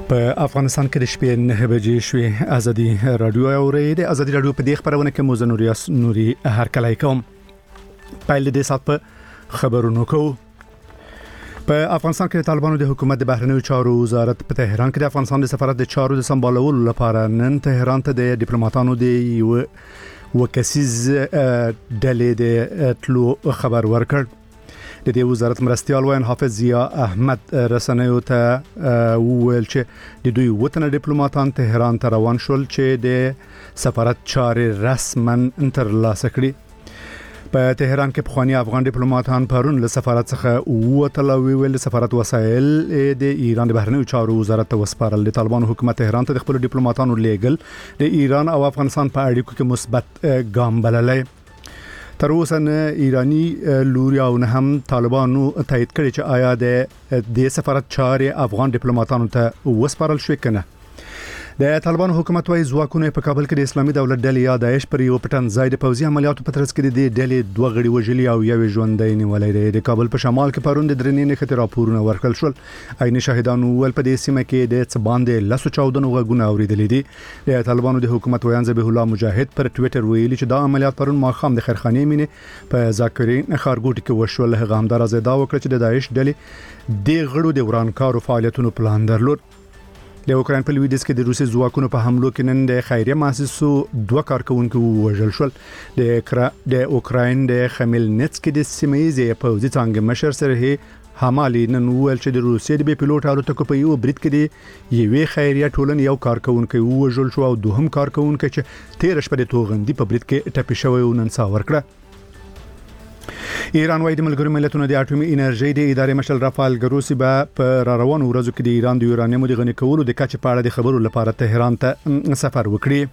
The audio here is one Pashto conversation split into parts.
په افغانستان کې د شپې 9 بجې شوې ازادي رادیو اوري د ازادي رادیو په دې خبرونه کې موزه نوري هر کله کوم پایل د سات په خبرونو کو په افغانستان کې طالبانو د حکومت د بهرنیو چارو وزارت په تهران کې د افغانستان د سفارت د چارو د سمبالولو لپاره نن تهران ته د ډیپلوماټانو د وکسیز ډلې د تلو خبر ورکړ. د دې وزارت مرستيال وین حافظ ضیا احمد رسنیو ته وویل چې د دوی وطن ډیپلوماټان تهران ته روان شول چې د سفارت چارې رسمن ترلاسه کړي. په تهران کې پخوانی افغان ډیپلوماټان پرون له سفارت څخه ووتل او ویل سفارت وسایل د ایران د بهرنیو چارو وزارت ته وسپارل. د طالبانو حکومت تهران ته د خپل ډیپلوماټانو لیږل د ایران او افغانستان په اړیکو کې مثبت ګام بللی. تر اوسه نه ایرانی لوري او نه هم طالبانو تایید کړي چې آیا د سفارت چارې افغان ډیپلوماټانو ته وسپارل شوې کنه. د طالبانو حکومت وايي ځواکونه په کابل کې د اسلامي دولت ډلې یا داعش پر یو پټن ځای د پوځي عملیاتو په ترڅ کې د ډلې دوه غړي وژلي او یو ژوندۍ نیولې دي. د کابل په شمال کې پرون د درنې نښتې راپورونه ورکړل شول. عین شاهدانو ول په دې سیمه کې د څباندې لاسو چاودنو غږونه اوریدلې دي. د طالبانو د حکومت ویان ذبیح الله مجاهد پر ټوئیټر ویلي چې دا عملیات پرون ماخام د خیرخانې مینه په ذاکرین خارګوټ کې وشول. هغه همدار زیاده وکړه چې د داعش ډلې د غړو د ورانکارو فعالیتونو پلان درلود. د اوکراین په لویدیس کې د روسي ځواکونو په حملو کې نن د خیریه مؤسسو دوه کارکونکو وژل شول. د اوکراین د خمیلنتس کې د سیمایي پوځي څنګه مشر سره حمالي نن ویل چې د روسي د بي پيلوټ الوتکو په یو برید کې د یوې خیریه ټولن یو کارکونکو وژل شو او دوهم کارکونکو چې 13 شپه د توغندي په برید کې ټپي شوی او نن څا ورکړه. ایران وايي د ملګرو ملتونو د اټومي انرژي د ادارې مشر رافال ګروسی به په روانو ورځو کې د ایران د یورانیم د غني کولو د کچې په اړه د خبرو لپاره تهران ته سفر وکړي.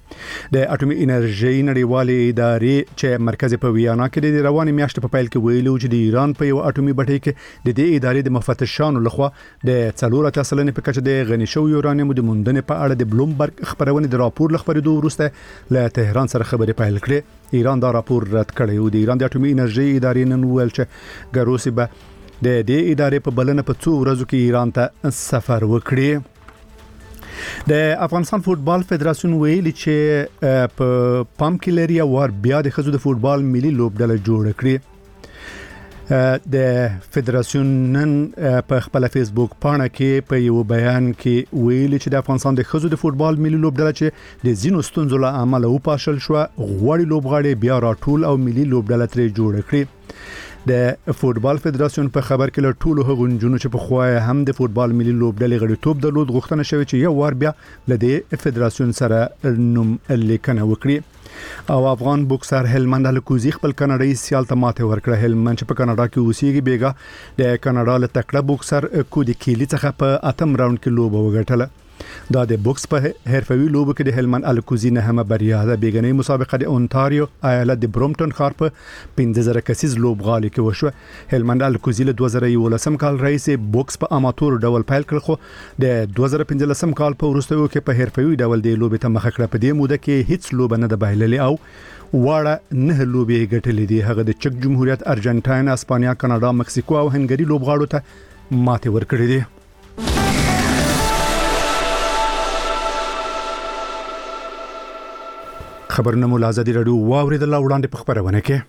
د اټومي انرژي نړیوالې ادارې چې مرکز په ویانا کې د رواني میاشتې په پیل کې ویلو چې د ایران په یو اټومي بټۍ کې د دې ادارې د مفتشانو لخوا د 4% په کچه د غني شو یورانیم د موندنې په اړه د بلومبرګ خبرونه د راپور لخبرېدو وروسته له تهران سره خبرې پیل کړې. ایران دا راپور رد کړی او د ایران د اټومي انرژي ادارې نن ویل چې ګروسی به د دې ادارې په بلنه په 2 ورځو کې ایران ته سفر وکړي. د افغانستان فوتبال فدراسیون ویلي چې په پام کې لري ور بیا د خزو د فوتبال ملي لوبډله جوړ کړي. د فدراسیون نن په خپل فیسبوک پاڼه کې په یو بیان کې ویلي چې د افغانستان د خزو د فوتبال ملي لوبډله چې د زینو ستونزو له امله وپاشل شو غوړي لوبغاړي بیا راټول او ملي لوبډله ترې جوړ کړي. د فوتبال فدراسیون په خبر کې له ټولو هغو جنونو چې په خوای هم د فوتبال ملي لوبډلې غړیتوب درلود غوښتنه شوې چې یو ور بیا لدې فدراسیون سره نوم لیکنه وکړي. او افغان بوکسر هلمند الکوزی خپل کاناډایي سیال ته ماته ورکړه. هلمند چې په کاناډا کې اوسېږي بیګا د کاناډا له تکړه بوکسر کودي کیلی څخه په اتم راوند کې لوبه وګټله. دا د بوکس په حرفوي لوبو کې د هلمند الکوزی نه هم بریا ده. بیګنۍ مسابقه د اونتاریو ایالت د برومټن ښار په 15000 کسیز لوبغالي کې وشو. هلمند الکوزی له 2011 کال راهیسې بوکس په اماتور ډول پیل کړ خو د 2015 کال په وروستیو کې په حرفوي ډول د لوبې ته مخ کړه. په دې موده کې هیڅ لوبه نه ده بایللې او واړه نه لوبې ګټلې دي. هغه د چک جمهوریت، ارجنټاین، اسپانیا، کاناډا، مکسیکو او هنګری لوبغاړو ته ماته ورکړې دي. خبرونه مو ازادي رادیو واوریدل وړاندې په خبرونه کې.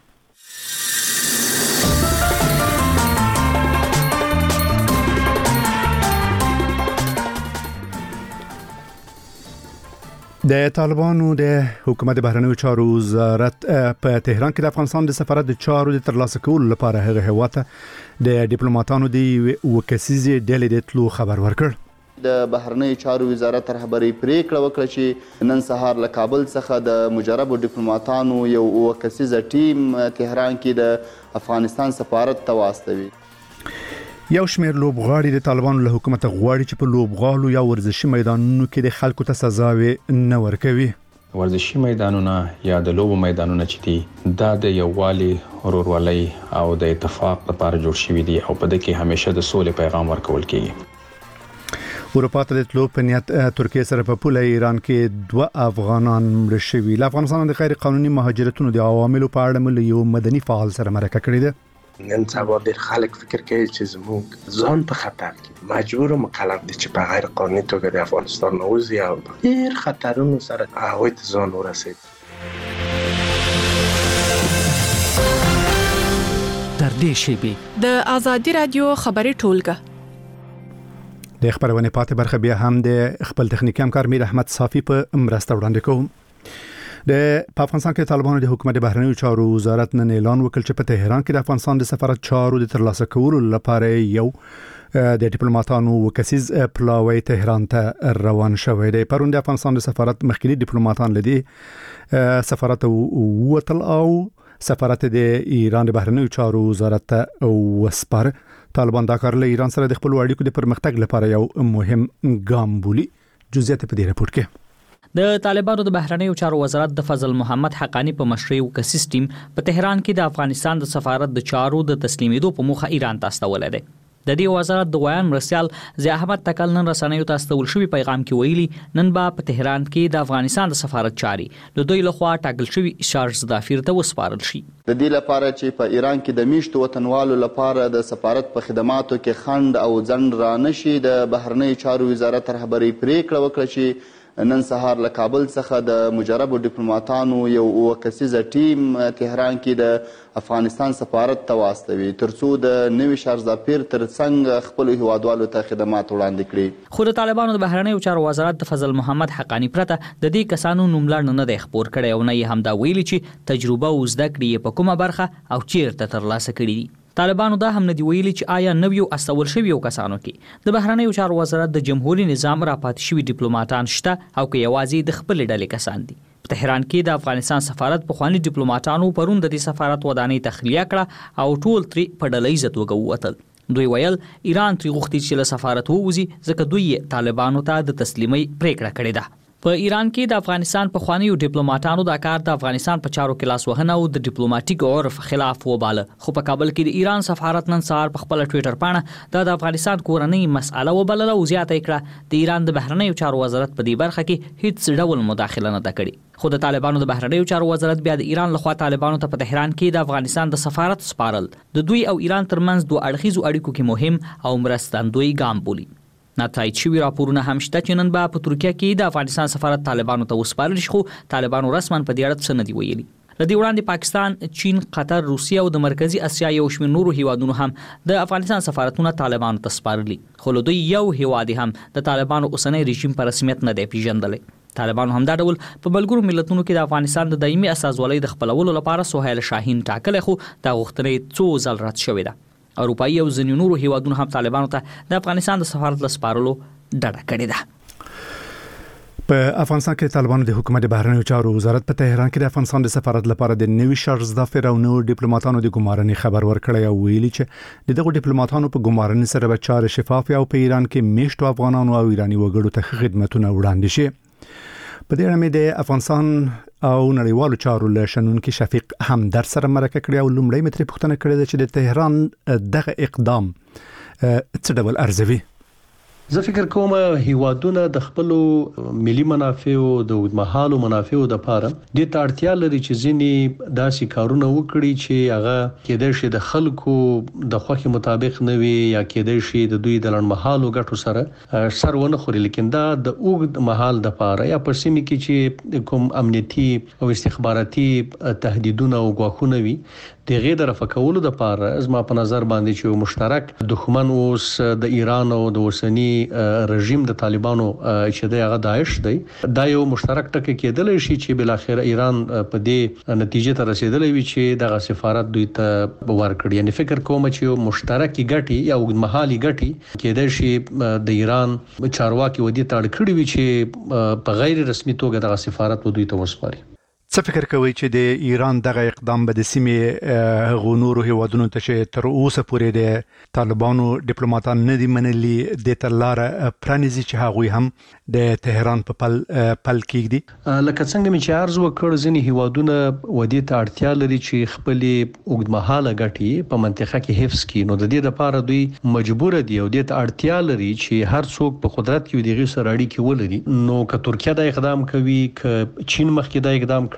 د طالبانو د حکومت بهرنیو چارو وزارت په تهران کې د افغانستان د سفارت د چارو د ترلاسه کولو لپاره هغه هواته د ډیپلوماټانو د وکسیزي ډلې د تلو خبر ورکړ. د بهرنیو چارو وزارت رهبری پریکړه وکړه چې نن سهار له کابل څخه د مجربو ډیپلوماټانو یو وکسیزه ټیم تهران کې د افغانستان سفارت ته واستوي. یو شمېر لوبغاړي د طالبانو له حکومت غواړي چې په لوبغالو یا ورزشي میدانونو کې د خلکو ته سزاوي نه ورکوي. ورزشي میدانونه یا د لوبو میدانونه چې دي دا د یووالي، ورورولۍ او د اتفاق لپاره جوړ شوي دي او په دې کې همیشه د سولې پیغام ورکول کیږي. اروپا ته د تلو په نیت ترکیه سره په پوله ایران کې 2 افغانان مړ شوي. افغانستان د غیر قانوني مهاجرتونو د عواملو په اړه یو مدني فعال سره مرکه کړې ده. نن سبا ډېر خلک فکر کوي چې زموږ ځان په خطر کې مجبور مکلف دي چې په غیر قانوني توګه د افغانستان نه وځي او ډېر خطرونو سره هغوی ته ځان ورسوي. تر دې شیبې د ازادي رادیو خبري ټولګه د خبرونه پاتې برخه بیا هم د خپل تخنیکی همکار میر احمد صافی په مرسته وړاندې کوم. د افغانستان کې طالبانو د حکومت بهرنیو چارو وزارت نن اعلان وکړ چې په تهران کې د افغانستان د سفارت چارو د ترلاسه کولو لپاره یو د ډیپلوماټانو وکسیز پلاوی تهران ته روان شوی دی. پرون د افغانستان د سفارت مخکلي ډیپلوماټان لدی سفارت ووتل او سفارت د ایران د بهرنیو چارو وزارت ته وسپار. طالبان دا کار له ایران سره د خپل اړیکو د پرمختګ لپاره یو مهم ګام بولي. جزئیات په دې راپور کې د طالبانو د بهرنیو چارو وزارت د فضل محمد حقانی په مشرۍ وکسیز ټیم په تهران کې د افغانستان د سفارت د چارو د تسلیمیدو په موخه ایران ته استولې ده. د دې وزارت د ویان مرسیال ضیاء احمد تکل نن رسنیو ته استول شوی پیغام کې ویلي نن با په تهران کې د افغانستان د سفارت چاري د دوی لخوا ټاکل شوی شارج ظافیر ته وسپارل شي. د دې لپاره چې په ایران کې د میشتو وطنوالو لپاره د سفارت په خدماتو کې خند او ځنډ را نشي، د بهرنیو چارو وزارت رهبري پریکړه وکړه چې نن سهار له کابل څخه د مجربو ډیپلوماټانو یو وکسیزه ټیم تهران کې د افغانستان سفارت ته واستوي ترڅو د نوي شارج ظافیر ترڅنګ خپل هیوادوالو ته خدمات وړاندې کړي. خو د طالبانو د بهرنیو چارو وزارت د فضل محمد حقانی پرته د دې کسانو نوملړ نه دی خبر کړی او نه یې هم دا ویلي چې تجربه او زده کړې په کومه برخه او چیرته ترلاسه کړي دي. طالبانو دا هم ندی ویلي چې آیا نویو استول شویو کسانو کې د بهرنیو چارو وزارت د جمهوریت نظام را پاتې شوی ډیپلوماټان شته او که یوازې د خپل ډلې کسان دي. په تهران کې د افغانستان سفارت په خواني ډیپلوماټانو پرون د دې سفارت ودانۍ تخلیه کړه او ټول تری په ډلې عزت وګوتل. دوی ویل ایران تری غوښتي چې له سفارت ووځي ځکه دوی طالبانو ته د تسلیمي پریکړه کړې ده. په ایران کې د افغانستان په خوانیو ډیپلوماټانو دا کار د افغانستان په چارو کې لاس وهنه او د ډیپلوماټیک عرف خلاف وباله. خو په کابل کې د ایران سفارت نن سهار په خپل ټوئیټر باندې د افغانستان کورنۍ مسأله وبلله او زیاته کړه د ایران د بهرنیو چارو وزارت په دې برخه کې هیڅ ډول مداخله نه کړې. خو د طالبانو د بهرنیو چارو وزارت بیا د ایران لخوا طالبانو ته په تهران کې د افغانستان د سفارت سپارل د دوی او ایران ترمنځ دوه اړخیزو اړیکو کې مهم او مرستندوی ګام بولي. ناتایید شوی راپورونه هم شته چې نن به په ترکیه کې د افغانستان سفارت طالبانو ته وسپارل شي، خو طالبانو رسما په دې اړه څه نه دی ویلي. لدی وړاندې پاکستان، چین، قطر، روسیه او د مرکزی اسیا یو شمېر نورو هیوادونو هم د افغانستان سفارتونه طالبانو ته سپارلي، خو دوی یو هیواد هم د طالبانو اوسنۍ رژیم په رسمیت نه دی پیژندلی. طالبانو هم دا ډول په بلګرو ملتونو کې د افغانستان د دایمي استازولۍ د خپلولو لپاره سهیل شاهین ټاکلی، خو دا غوښتنه څو ځل رد شوې ده. اروپایي او ځینې نورو هیوادونو هم طالبانو ته د افغانستان د سفارت لسپارلو ډډه کړې ده. په افغانستان کې طالبانو د حکومت بهرنیو چارو وزارت په تهران کې د افغانستان د سفارت لپاره د نوي شارج ظافیر او نور ډیپلوماټانو د ګمارنې خبر ورکړی او ویلي چې دغه ډیپلوماټانو په ګمارنې سره به چارې شفاف او په ایران کې میشتو افغانانو او ایرانی وګړو ته خدماتونه وړاندې شي. په دې اړه د افغانستان او نړیوالو چارو له شنونکي شفیق همدرد سره مرکه کړې او لومړی متري پوښتنه کړې ده چې د تهران دغه اقدام څه ډول ارزوي. زه فکر کوم هیوادونه د خپل ملي منافعو د اوږدمهالو منافعو لپاره د اړتیا لري چې ځینې داسې کارونه وکړي چې هغه کېدای شي د خلکو د خوښې مطابق نه وي یا کېدای شي د دوی د لنډمهالو ګټو سره سر ونه خوري، لیکن دا د اوږد مهال لپاره یا په سیمه کې چې کوم امنیتي او استخباراتي تهدیدونه او ګواښونه وي د غیر رفع کولو لپاره زما په نظر باندې چې مشترک دښمن اوس د ایران او د اوسنی رژیم د طالبانو چې د هغه داعش دی دا یو مشترک ټکی کېدلی شي چې بل اخر ایران په دې نتیجه ته رسیدلی وي چې دغه سفارت دوی ته ورکړي. یعنی فکر کوم چې یو مشترکي ګټي یا اوږدمهالي ګټي کېدای شي د ایران چارواکي ودی تاړ کړی وي چې په غیر رسمي توګه دغه سفارت دوی ته وسپاري. څه فکر کوي چې د ایران دغه اقدام به د سیمې غونورو هیوادونو ته چې تر اوسه پورې د طالبانو ډیپلوماټان نه دي منلي د تلار پرانیزي چې هغوی هم د تهران په پل کېږدي؟ لکه څنګه چې عرض وکړ ځینې هیوادونه ودی ته اړتیا لري چې خپل اوږدمهاله ګټې په منطقه کې حفظ کړي، نو د دې لپاره دوی مجبور دي او د دې اړتیا لري چې هر څوک په قدرت کې د غیر سره اړیکې ولري. نو که ترکیه دا اقدام کوي، که چین مخکې دا اقدام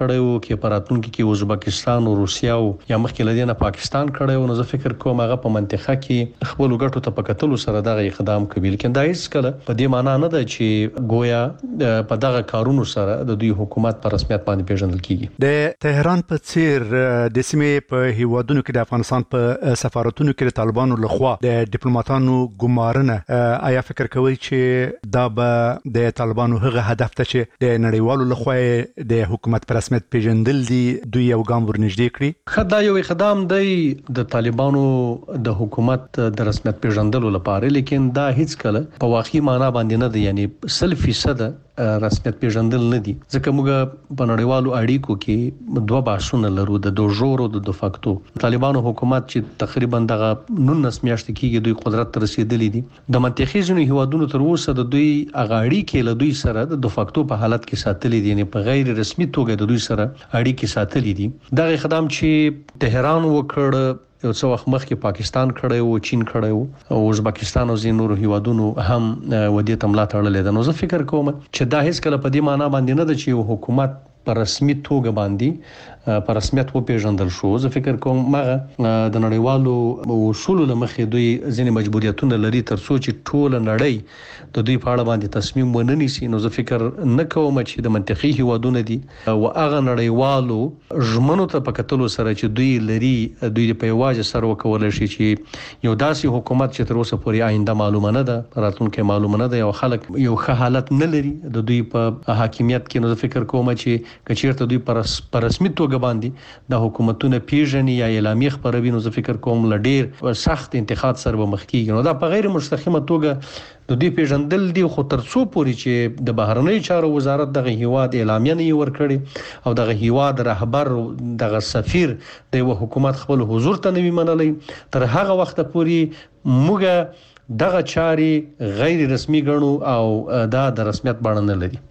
کړی وو کې پراتونکو کې ازبکستان او روسیا او یا مخکې لدینه پاکستان کړی وو. نو زه فکر کوم هغه په منطقه کې خپل ګټو ته پکتلو سره دغه اقدام کوي. لیکن دا هیڅ کله په دې معنی نه ده چې گویا په دغه کارونو سره د دوی حکومت په رسمیت باندې پیژندل کیږي. د تهران په څیر د سیمې په هیوادونو کې د افغانستان په سفارتونو کې د طالبانو لخوا د ډیپلوماټانو ګمارنه آیا فکر کوي چې دا به د طالبانو هغه هدف ته چې د نړیوالو لخوا د حکومت په رسمیت پیژندل دي دوی یو ګام ورنږدې کړي؟ خدای یو اقدام دی د طالبانو د حکومت د رسمیت پیژندلو لپاره، لیکن دا هیڅ کله په واقعي معنی باندې نه دی، یعنی 100% رسمیت پیژندل نه دي. ځکه موږ په نړیوالو اړیکو کې دوه بحثونه لرو، د دوجور او د دوفاکتو. طالبانو حکومت چې تقریبا دغه 19 میاشتې کېږي دوی قدرت ته رسیدلی دي، د منطقي ځینو هیوادونو تر اوسه د دوی اړیکې له دوی سره د دوفاکتو په حالت کې ساتلي دي، یعنی په غیر رسمي توګه د دوی سره اړیکې ساتلي دي. دغه اقدام چې تهران وکړ یو څو وخت مخکې پاکستان کړی وو، چین کړی وو او ازبکستان او ځینو نورو هیوادونو هم ودې ته ملا تړلې ده. نو زه فکر کوم چې دا هیڅ کله په دې معنی باندې نه ده چې یو حکومت په رسمي توګه باندې په رسمیت وپیژندل شو. زه فکر کوم مغه د نړیوالو اصول لمخې دوی ځینې مجبوریتونه لري تر څو چې ټول نړۍ د دوی په اړه باندې تصمیم ونه نیسي. نو زه فکر نه کوم چې د منطقي هیوادونه دي او هغه نړیوالو ژمنو ته په کتلو سره چې دوی لري دوی په یوازې سر وکول شي چې یو داسې حکومت چې تر اوسه پورې آینده معلومه نه ده، راتلونکي معلومه نه ده، یو خلک یو ښه حالت نه لري د دوی په حاکمیت کې. نو زه فکر کوم چې کچیرته دوی پر رسمي توګه باندې د حکومتونو پیژنې یا اعلامیه خبروي، نو زه فکر کوم لډیر سخت انتقاد سره به مخ کیږي. نو دا په غیر مستقیمه توګه د دې پیژندل دي، خو تر څو پورې چې د بهرنیو چارو وزارت دغه هیواد اعلامیه نه ورکړي او دغه هیواد رهبر دغه سفیر د یو حکومت خپل حضور ته نه وي منلی، تر هغه وخت پورې موږ دغه چاري غیر رسمي ګڼو او دا د رسمیت بڼه نه لري.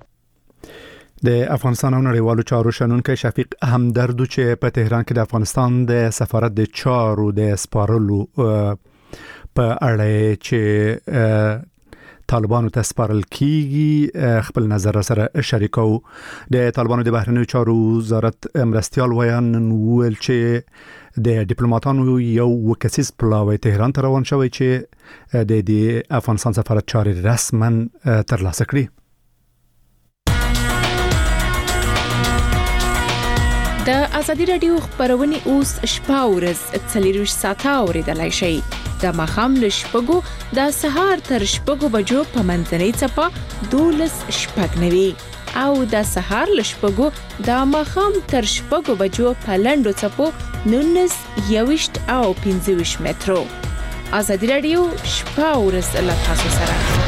د افغانستان او نړیوالو چارو شنونکي شفیق همدردو چې په تهران کې د افغانستان د سفارت د چارو د سپارلو په اړه چې طالبانو ته سپارل کیږي خپل نظر سره شریکو. د طالبانو د بهرنیو چارو وزارت مرستيال ویان ویل چې د ډیپلوماټانو یو وکسیز پلاوی تهران ته روان شوی چې د افغانستان سفارت چاري رسما ترلاسه کړي. د ازادي رادیو خبرونه اوس شپه ورځ 24 ساعته اوریدلای شئ. د مخام له شپږو د سهار تر شپږو بجو په منځنۍ چپه 12 شپږ او د سهار له شپږو د مخام تر شپږو بجو په لنډو چپو 19 21 او 25 مترو. ازادي رادیو شپه ورځ له تاسو سره.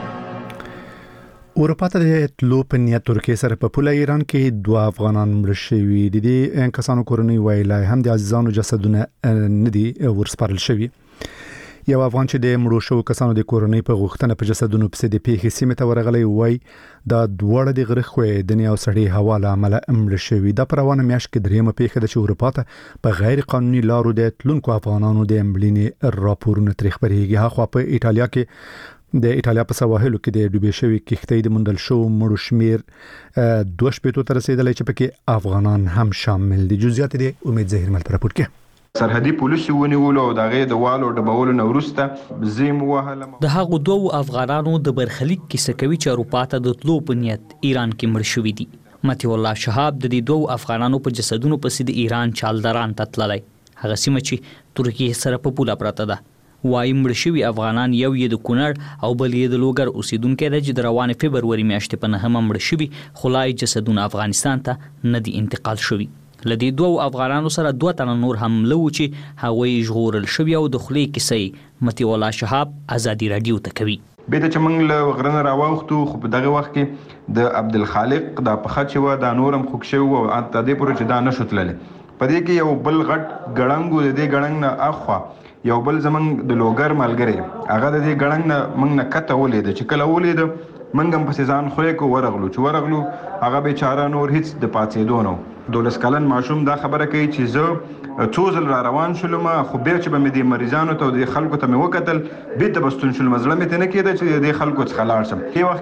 اروپا ته د تلو په نیت ترکیه سره په پوله ایران کې 2 افغانان مړ شوي دي. د کسانو کورنۍ ویلای هم د عزیزانو جسدونه ندي ورسپارل شوي. یو افغان چې د مړو شو کسانو د کورنۍ په غوښتنه په جسدونو پسې د پیښې سیمه ته ورغلی وای دا دوړه د غرخوي د نیو سړی حواله عمل مړ شوي. د پروانه میاش کې دریمه پیښه د اروپا ته په غیر قانوني لارو د تلونکو افغانانو د امبلینې راپورونه تاریخ پرېږي. هغه په ایتالیا کې د ایتالیا په سواحلو کې د ډوبې شوی کښتۍ د مندل شو مړو شمیر 2 شپېتو ته رسیدلی چې پکې افغانان هم شامل دي. جزئیات دې امید زهیر مل پر راپور کې سرحدي پولیس ونیولو او دغه د والو ډبولو نورسته زیم وهله. د هغو 2 افغانانو د برخلیک کیسه کوي چې اروپا ته د تلو په نیت ایران کې مړ شوي دي. متي الله شهاب د دې 2 افغانانو په جسدونو پسې د ایران چالدران ته تللی، هغه سیمه چې ترکیه سره په پوله پراته ده. وايي مړ شوي افغانان یو یې د کونړ او بل یې د لوګر اوسیدونکو د چې د روانې فبروري میاشتې په 9 مړ شوي، خلای جسدونه افغانستان ته نه دي انتقال شوي. لدی 2 افغانانو سره 2 تن نور هم لو چې هغوی ژغورل شوي او د خلی کیسې متي الله شهاب ازادي رادیو ته کوي. به ته چې موږ له غرنه راوختو خو په دغه وخت کې د عبدالخالق د پخچ و د نورم خوښ شو او ته دې پورې چې دا نشوتلل. په دې کې یو بل غټ غړنګو د دې غړنګ نه اخوا یو بل زمنګ د لوګر ملګری هغه د دې غړنګ نه موږ نه کته ولید چې کله ولید موږ هم په ځان خو کو ورغلو هغه بیچاره نور هیڅ د پاتې دونو 12 کلن ماشوم دا خبره کوي چې زه څوزل را روان شلم خو بیا چې به مې د مریضانو ته د خلکو ته مې وکتل به د بستون شلم زړه مې ته نه کېده چې د خلکو څخه لاړ شم. په وخت کې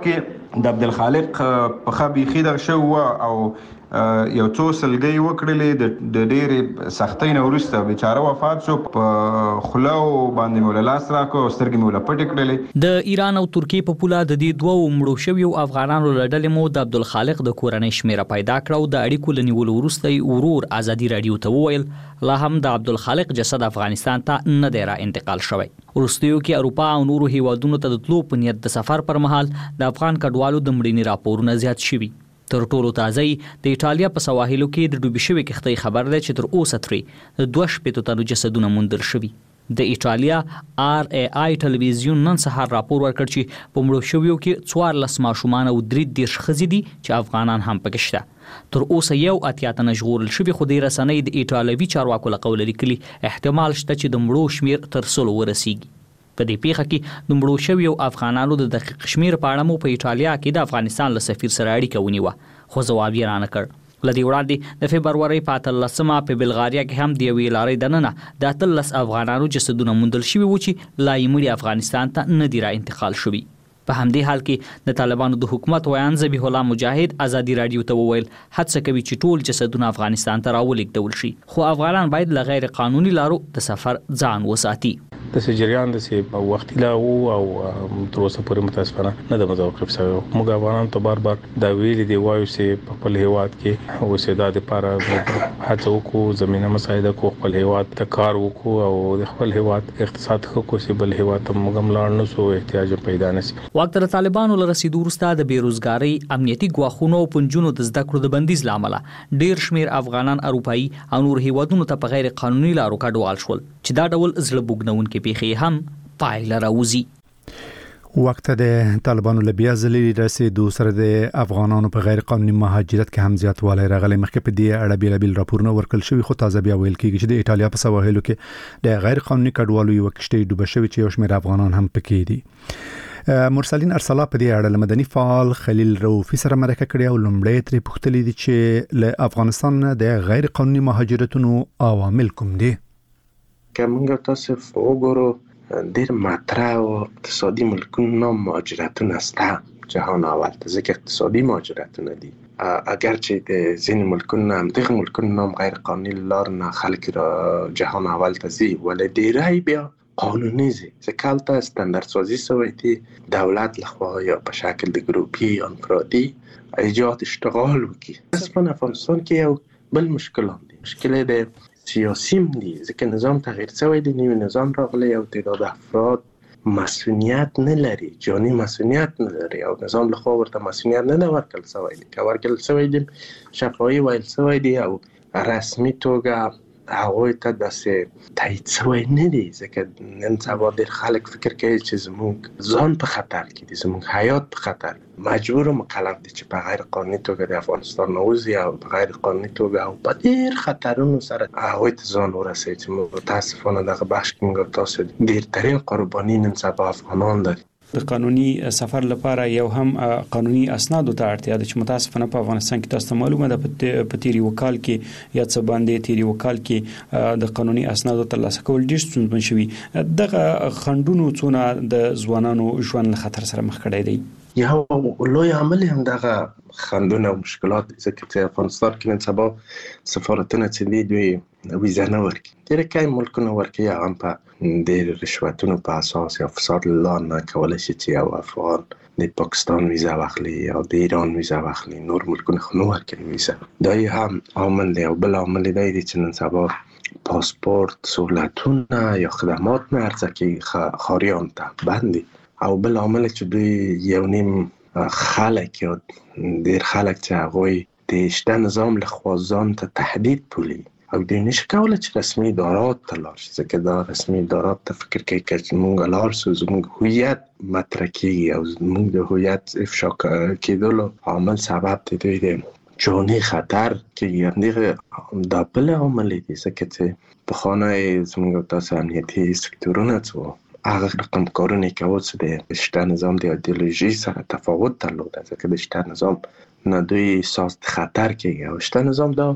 د عبدالخالق په خبيخي د شو او یو څو سلګي وکړلې د ډېرې سختۍ نه وروسته بیچاره وفات شو. په خوله باندې مولا لاس راکو او سترګې مولا پټې کړلې. د ایران او ترکیې په پوله د دې دوه مړو شویو افغانانو له ډلې مو د عبدالخالق د کورنۍ شمیره پیدا کړه او د اړیکو له نیولو وروسته ورور ازادي رادیو ته وویل لا هم د عبدالخالق جسد افغانستان ته نه دی را انتقال شوی. وروستیو کې اروپا او نورو هیوادونو ته د تلو په نیت د سفر پر مهال د افغان کډوالو د مړینې راپورونه زیات شوي. تر ټولو تازه د ایټالیا په سواحلو کې د ډوبې شوې کښتۍ خبر دی چې تر اوسه ترې 2 تنو جسدونه موندل شوي. د ایټالیا RAI ټلویزیون نن سهار راپور ورکړ چې په مړو شویو کې 14 ماشومان او 33 ښځې دي چې افغانان هم پکې شته. تر اوسه 81 تنه ژغورل شوي، خو د رسنۍ د ایټالوي چارواکو له قوله لیکلي احتمال شته چې د مړو شمیر تر 100 ورسیږي. په دې پیښه کې د مړو شویو افغانانو د دقیق شمیر په اړه مو په ایټالیا کې د افغانستان له سفیر سره اړیکه ونیوه، خو ځواب یې رانه کړ. لدی وړاندې د فبروري په 13مه په بلغاریا کې هم د یوې لارې دننه د 13 افغانانو جسدونه موندل شوي و چې لا یې مړي افغانستان ته نه دی را انتقال شوي. په همدې حال کې د طالبانو د حکومت ویان ذبیح الله مجاهد ازادي رادیو ته وویل هڅه کوي چې ټول جسدونه افغانستان ته راولېږدول شي، خو افغانان باید له غیر قانوني لارو د سفر ځان وساتي. د جریان د وختي لا او تر اوسه پورې متاسفانه نه د متوقف شوی. موږ افغانان ته بار دا ویلي دی وایو چې په خپل هیواد کې اوسېدا لپاره هڅه وکړو، زمينه مساعده کو، خپل هیواد ته کار وکړو او د خپل هیواد اقتصاد ښه کو چې بل هیواد ته موږ هم لاړ نه سو احتیاج پیدا نشي. وخت د طالبانو له رسیدو وروسته د بیروزګاری، امنیتي ګواښونو او پنځونو د زده کړو د بندیز لامل ډیر شمیر افغانان اروپایي او نور هیوادونو ته په غیر قانوني لارو کډوال شول چې دا ډول زړه بوګنونکې پیښې هم پایله راوځي. وخت د طالبانو له بیا ځلې رسیدو سره د افغانانو په غیر قانوني مهاجرت کې هم زیاتوالی راغلی. مخکې په دې اړه بیلابیل راپورونه ورکړل شوي، خو تازه بیا ویل کېږي چې د ایټالیا په سواحلو کې د غیر قانوني کډوالو یوه کښتۍ ډوبه شوې چې یو شمېر افغانان هم پکې دي. مرسلین ارسلا په دې اړه له مدني فعال خلیل روفي سره مرکه کړې او لومړی ترې پوښتلې دي چې له افغانستان نه د غیر قانوني مهاجرتونو عوامل کوم دي. که موږ تاسو وګورو ډېر مطرح او اقتصادي ملکونو مهاجرتونه شته جهان اول ته، ځکه اقتصادي مهاجرتونه دي. اگر چې د ځینې ملکونو هم دغه ملکونو غیر قانوني لار نه خلک را جهان اول ته ځي، ولې ډېری بیا قانوني ځي، ځکه هلته استاندارد سازي شوی دی دولت لخوا یا په شکل د ګروپي یا انفرادي ایجاد اشتغال وکړي. اصلا افغانستان کې یو بل مشکل هم دي، مشکل د سیاسیم دي، ځکه نظام تغییر شوی دی، نوی نظام راغلی او تعداد افراد مسئولیت نه لري، جانی مسئولیت نه لري او نظام لخوا ورته مسئولیت نه ورکړل شوی دی. که ورکړل شوی دی شفاهي ویل شوی دی او رسمي توګه هغوی ته داسې تایید شوی نه دی، ځکه نن سبا ډېر خلک فکر کوي چې زموږ ځان په خطر کې دي، زموږ حیات په خطر، مجبور و مکلف دي چې په غیر قانوني توګه د افغانستان نه وځي او په غیر قانوني توګه او په ډېر خطرونو سره هغوی ته ځان ورسوي چې موږ متاسفانه دغه بخش کې موږ تاسو ډېرترین قرباني نن سبا افغانان لري. د قانوني سفر لپاره یو هم قانوني اسنادو ته اړتیا ده چې متاسفانه په افغانستان کې تاسو معلومه ده په تیری وکال کې یا څه باندې تیری وکال کې د قانوني اسنادو ترلاسه کول ډېر ستونزمن شوي. دغه خنډونو څونه د ځوانانو ژوند له خطر سره مخ کړی دی؟ یو لوی عامل هم دغه خنډونه او مشکلات، ځکه چې افغانستان کې نن سبا سفارتونه چې دي دوی ویزه نه ورکوي. ډېر کم ملکونه ورکوي، هغه هم په ډېر رشوتونو په اساس یا فساد له لارې نه کولی شي چې یو افغان د پاکستان ویزه واخلي یا د ایران ویزه واخلي، نور ملکونه خو نه ورکوي ویزه. دا هم عامل دی. او بل عامل دی چې نن سبا پاسپورت سهولتونه یا خدمات نه عرضه کوي ښاریانو ته بند دي. او بل عامل چې دوی یو نیم خلک یا ډېر خلک چې هغوی د شته نظام لخوا ځان ته تهدید بولي او دوی نشي کولی چې رسمي ادارات ته لاړ شي، ځکه دا رسمي ادارات ته فکر کوي که موږ لاړ شو زموږ هویت مطرح کېږي او زموږ د هویت افشا کېدلو عامل سبب د دوی د جاني خطر کېږي. همدغه دا بل عامل دی، ځکه چې پخوانی زموږ تاسو امنیتي سکتورونه څه هغه رقم کارونه کوي چې د شته نظام د ایدئولوژي سره تفاوت درلوده، ځکه د شته نظام نه دوی احساس خطر کوي او شته نظام دا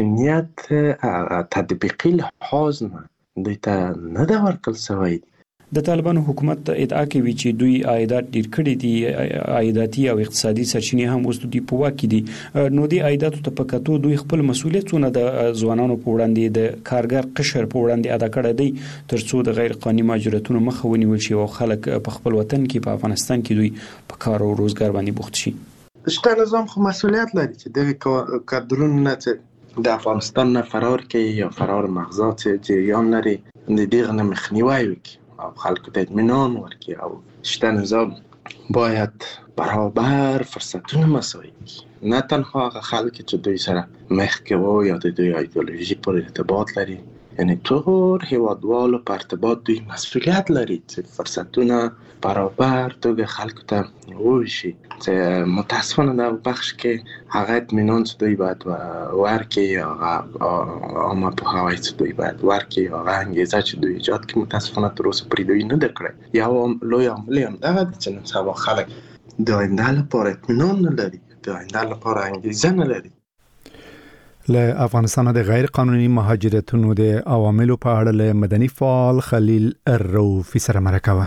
مسئولیت تطبیقی لحاظ نه دوی ته نه ده ورکړل شوی. د طالبانو حکومت ادعا کوي چې دوی عایدات ډیر کړي دي، عایداتي او اقتصادي سرچینې هم اوس د په واک دي. نو د عایداتو ته پکاتو دوی خپل مسولیتونه د ځوانانو په وړاندې د کارګر قشر په وړاندې ادا کړی دی ترڅو د غیر قانوني مهاجرتونو مخه ونیول شي او خلک په خپل وطن کې په افغانستان کې دوی په کار او روزګار باندې بوخت شي. شته نظام خو مسؤلیت لري چې دغه کادرونو نه د افغانستان نه فرار کوي یا فرار مغزات جریان لري د دغه نه مخنیوی وکړي او خلکو ته اطمینان ورکړي او شته نظام باید برابر فرصتونه مساوي کړي، نه تنها هغه خلک چې دوی سره مخ کوي یا د دوی ایدئولوژي پر ارتباط لري، یعنی ټول هیوادوالو په ارتباط دوی مسؤلیت لري چې فرصتونه برابر توګه خلکو ته وویشي. چې متاسفانه در بخش کې هغه اطمینان چې دوی باید ورکړي هغه عامه پوهاوی چې دوی باید ورکړي هغه انګیزه چې دوی ایجاد کړي متاسفانه تر اوسه پرې دوی نه ده کړی. یو لوی عامل هم دغه دی چې نن سبا خلک د آینده لپاره اطمینان نه لري، د آینده لپاره انګیزه نه لري. له افغانستان د غیر قانوني مهاجرتونو د عواملو په اړه له مدني فعال خلیل الروفي سره مرکه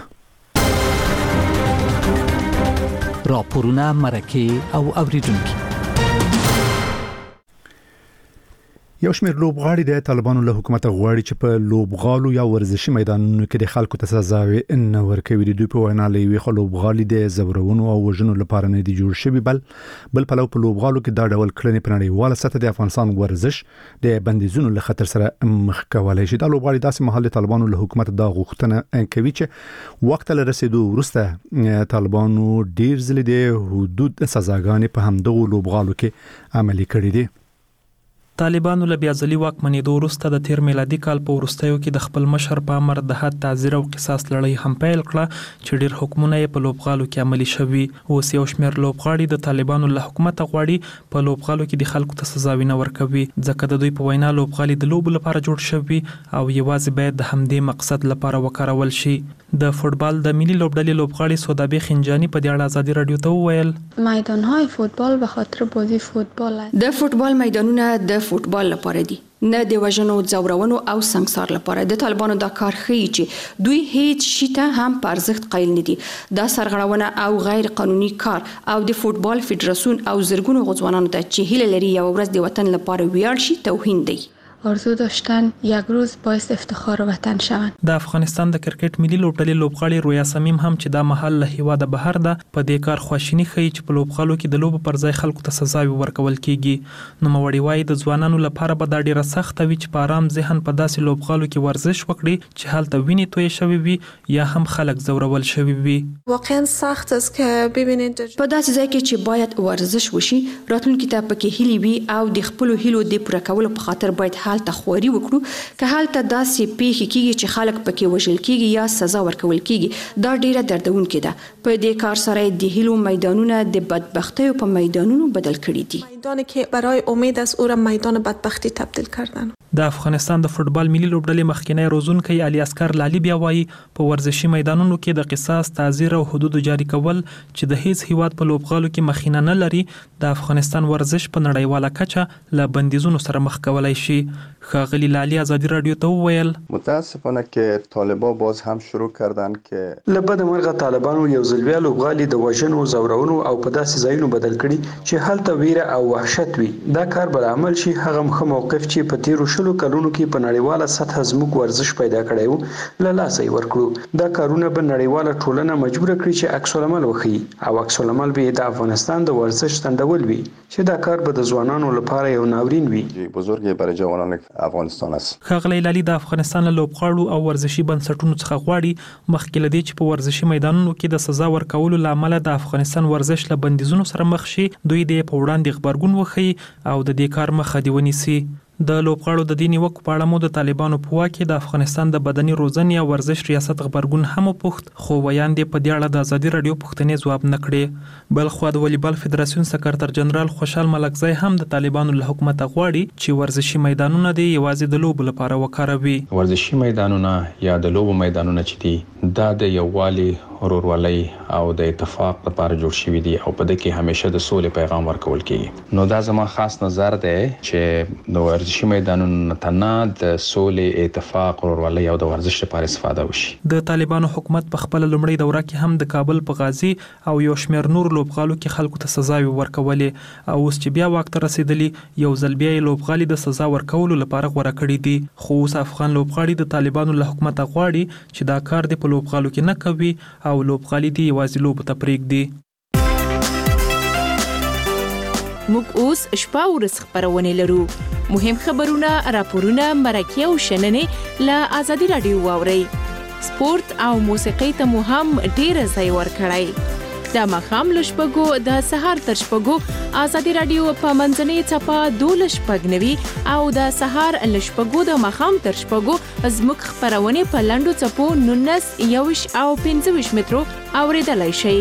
راپورونه مرکه او اوریدونکو. یو شمېر لوبغاړي د طالبانو له حکومت غواړي چې په لوبغالو یا ورزشي میدانونو کې د خلکو ته سزاوي نه ورکوي. دوی په وینا لوي خو لوبغالي د زورونو او وژنو لپاره نه دي جوړ شوي، بل په لوبغالو کې دا ډول کړنې په نړیواله سطح د افغانستان ورزش د بندیزونو له خطر سره مخ کولای شي. دا لوبغاړي داسې مهال د طالبانو له حکومت دا غوښتنه کوي چې وخت له رسیدو وروسته طالبانو ډیر ځله د حدود سزاګانې په همدغه لوبغالو کې عملي کړې دي. طالبانو له بیا ځلي واکمنېدو وروسته د تیر میلادي کال په وروستیو کې د خپل مشر په امر د حد تعزیر او قصاص لړۍ هم پیل کړه چې ډیر حکمونه یې په لوبغالو کې عملي شوي. اوس یو شمېر لوبغاړي د طالبانو له حکومت غواړي په لوبغالو کې د خلکو ته سزاوي نه ورکوي، ځکه د دوی په وینا لوبغالي د لوبو لپاره جوړ شوي او یوازې باید د همدې مقصد لپاره وکارول شي. د فوتبال د ملي لوبډلې لوبغاړي سودابي خنجانی په دې اړه ازادي رادیو ته وویل میدان‌های فوتبال به خاطر بازی فوتبال است. د فوتبال میدانونه د فوتبال لپاره دي، نه د وژنو، ځورونو او سنگسار لپاره. د طالبانو دا کار ښیي چې دوی هیڅ شي ته هم په ارزښت قایل نه دي. دا سرغړونه او غیر قانوني کار او د فوتبال فدراسیون او زرګونو غوځوانانو ته چې هیله لري یو ورځ د وطن لپاره ویاړ شي توهین دی. آرزو داشتن یک روز باعث افتخار وطن شوند. د افغانستان د کرکټ ملي لوبډلې لوبغاړي رویا سمیم هم چې دا محل له هیواده بهر ده په دې کار خواشینی ښیي چې په لوبغالو کې د لوبو پر ځای خلکو ته سزاوي ورکول کیږي. نو موري وايي د ځوانانو لپاره به دا ډیره سخت وي چې په آرام ذهن په داسې لوبغالو کې ورزش وکړي چې هلته ویني توی شوی وي یا هم خلک زورول شوی وي. واقعا سخت است که ببینید په داسې ځای کې چې باید ورزش وشي راتلونکي ته پکې هیلي وي او د خپل هیلو د پوره کولو په خاطر باید حالت خوري وکړو. که حالت داسې پیښې کیږي چې خلک پکې وژل کیږي یا سزا ورکول کیږي دا ډیره دردونکې ده. په دې کار سره د هیلو میدانونه د بدبختیو په میدانونو بدل کړي دي. میدانی که برای امید است او را میدان بدبختی تبدیل کردن. د افغانستان د فوتبال ملي لوبډلې مخکینی روزونکی علي اسکر لالي بیا وایي په ورزشي میدانونو کې د قصاص، تعزیر او حدود جاری کول چې د هیڅ هیواد په لوبغالو کې مخینه نه لري د افغانستان ورزش په نړیواله کچه له بندیزونو سره مخ کولای شي. ښاغلي لالي ازادي رادیو ته وویل متاسفانه که طالبان باز هم شروع کردن که لبد مرغه طالبانو یو ځلویا لوبغالي د وژنو، زورونو او په داسې ځایونو بدل کړي چې هلته ویره او وحشت وي. دا کار بل عمل شي هغه مخه موقف چې په تیرو شلو کلونو کې په نړیواله سطح زموږ ورزش پیدا کړی وو له لاسه یې ورکړو. دا کارونه به نړیواله ټولنه مجبور کړي چې عکس العمل وښيي او عکس العمل به د افغانستان د ورزش څنډول وي چې دا کار به د ځوانانو لپاره یو ناورین وي. بزرګي برای جوانان افغانستان است. ښاغلی لالي د افغانستان له لوبغاړو او ورزشي بنسټونو څخه غواړي مخکې له دې چې په ورزشي میدانونو کې د سزا ورکولو له امله د افغانستان ورزش له بندیزونو سره مخ شي دوی د په وړاندې غبرګون وښيي او د دې کار مخه دې ونیسي. د لوبغاړو د دې نیوکو په اړه مو د طالبانو په واک کې د افغانستان د بدني روزنې او ورزش ریاست غبرګون هم وپوښت خو ویان دې په دې اړه د ازادي رادیو پوښتنې ځواب نه کړې. بل خو د والیبال فدراسیون سکرټر جنرال خوشحال ملکزی هم د طالبانو له حکومت غواړي چې ورزشي میدانونه دې یوازې د لوبو لپاره وکاروي. ورزشي میدانونه یا د لوبو میدانونه چې دي دا د یووالي ورورولۍ او د اتفاق لپاره جوړ شوی دی او په دې کې همیشه د سولې پیغام ورکول کیږي. نو دا زما خاص نظر دی چې د ورزشي میدانونو نه د سولې، اتفاق، ورورولۍ او د ورزش لپاره استفاده وشي. د طالبانو حکومت په خپل لومړی دوره کې هم د کابل په غازی او یو شمېر نور لوبغالو کې خلکو ته سزاوي ورکولې او اوس چې بیا وخت رسیدلی یو ځل بیا لوبغالي د سزا ورکولو لپاره غوړه کړی دي. خو اوس افغان لوبغاړي د طالبانو له حکومت غواړي چې دا کار د په لوبغالو کې نه کوي او لوبغالي دی یوازې لوب ته پرېږدي. موږ اوس شپه ورځ خبرونه لرو. مهم خبرونه، راپورونه، مرکه او شننې له آزادي رادیو واوري. سپورت او موسیقي ته مو هم ډیر ځای ورکړی. د مخام لشپګو د سهار تر شپګو آزادي رادیو په منځنۍ چپا 12:90 او د سهار لشپګو د مخام تر شپګو زموږ خبرونه په لاندو چپو 19 او 25 مترو اوریدلای شئ.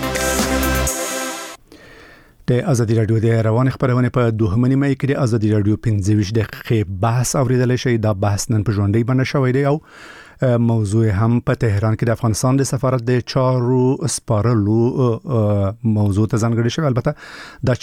د آزادي رادیو د روان خبرونه په 2 مې کې د آزادي رادیو 15 دقیقې بحث اوریدلای شئ. دا بحث نن په ژوندۍ باندې شوی دی او موضوع هم په تهران کې د افغانستان د سفارت د چارو سپارلو موضوع ته ځانګړی شوی. البته دا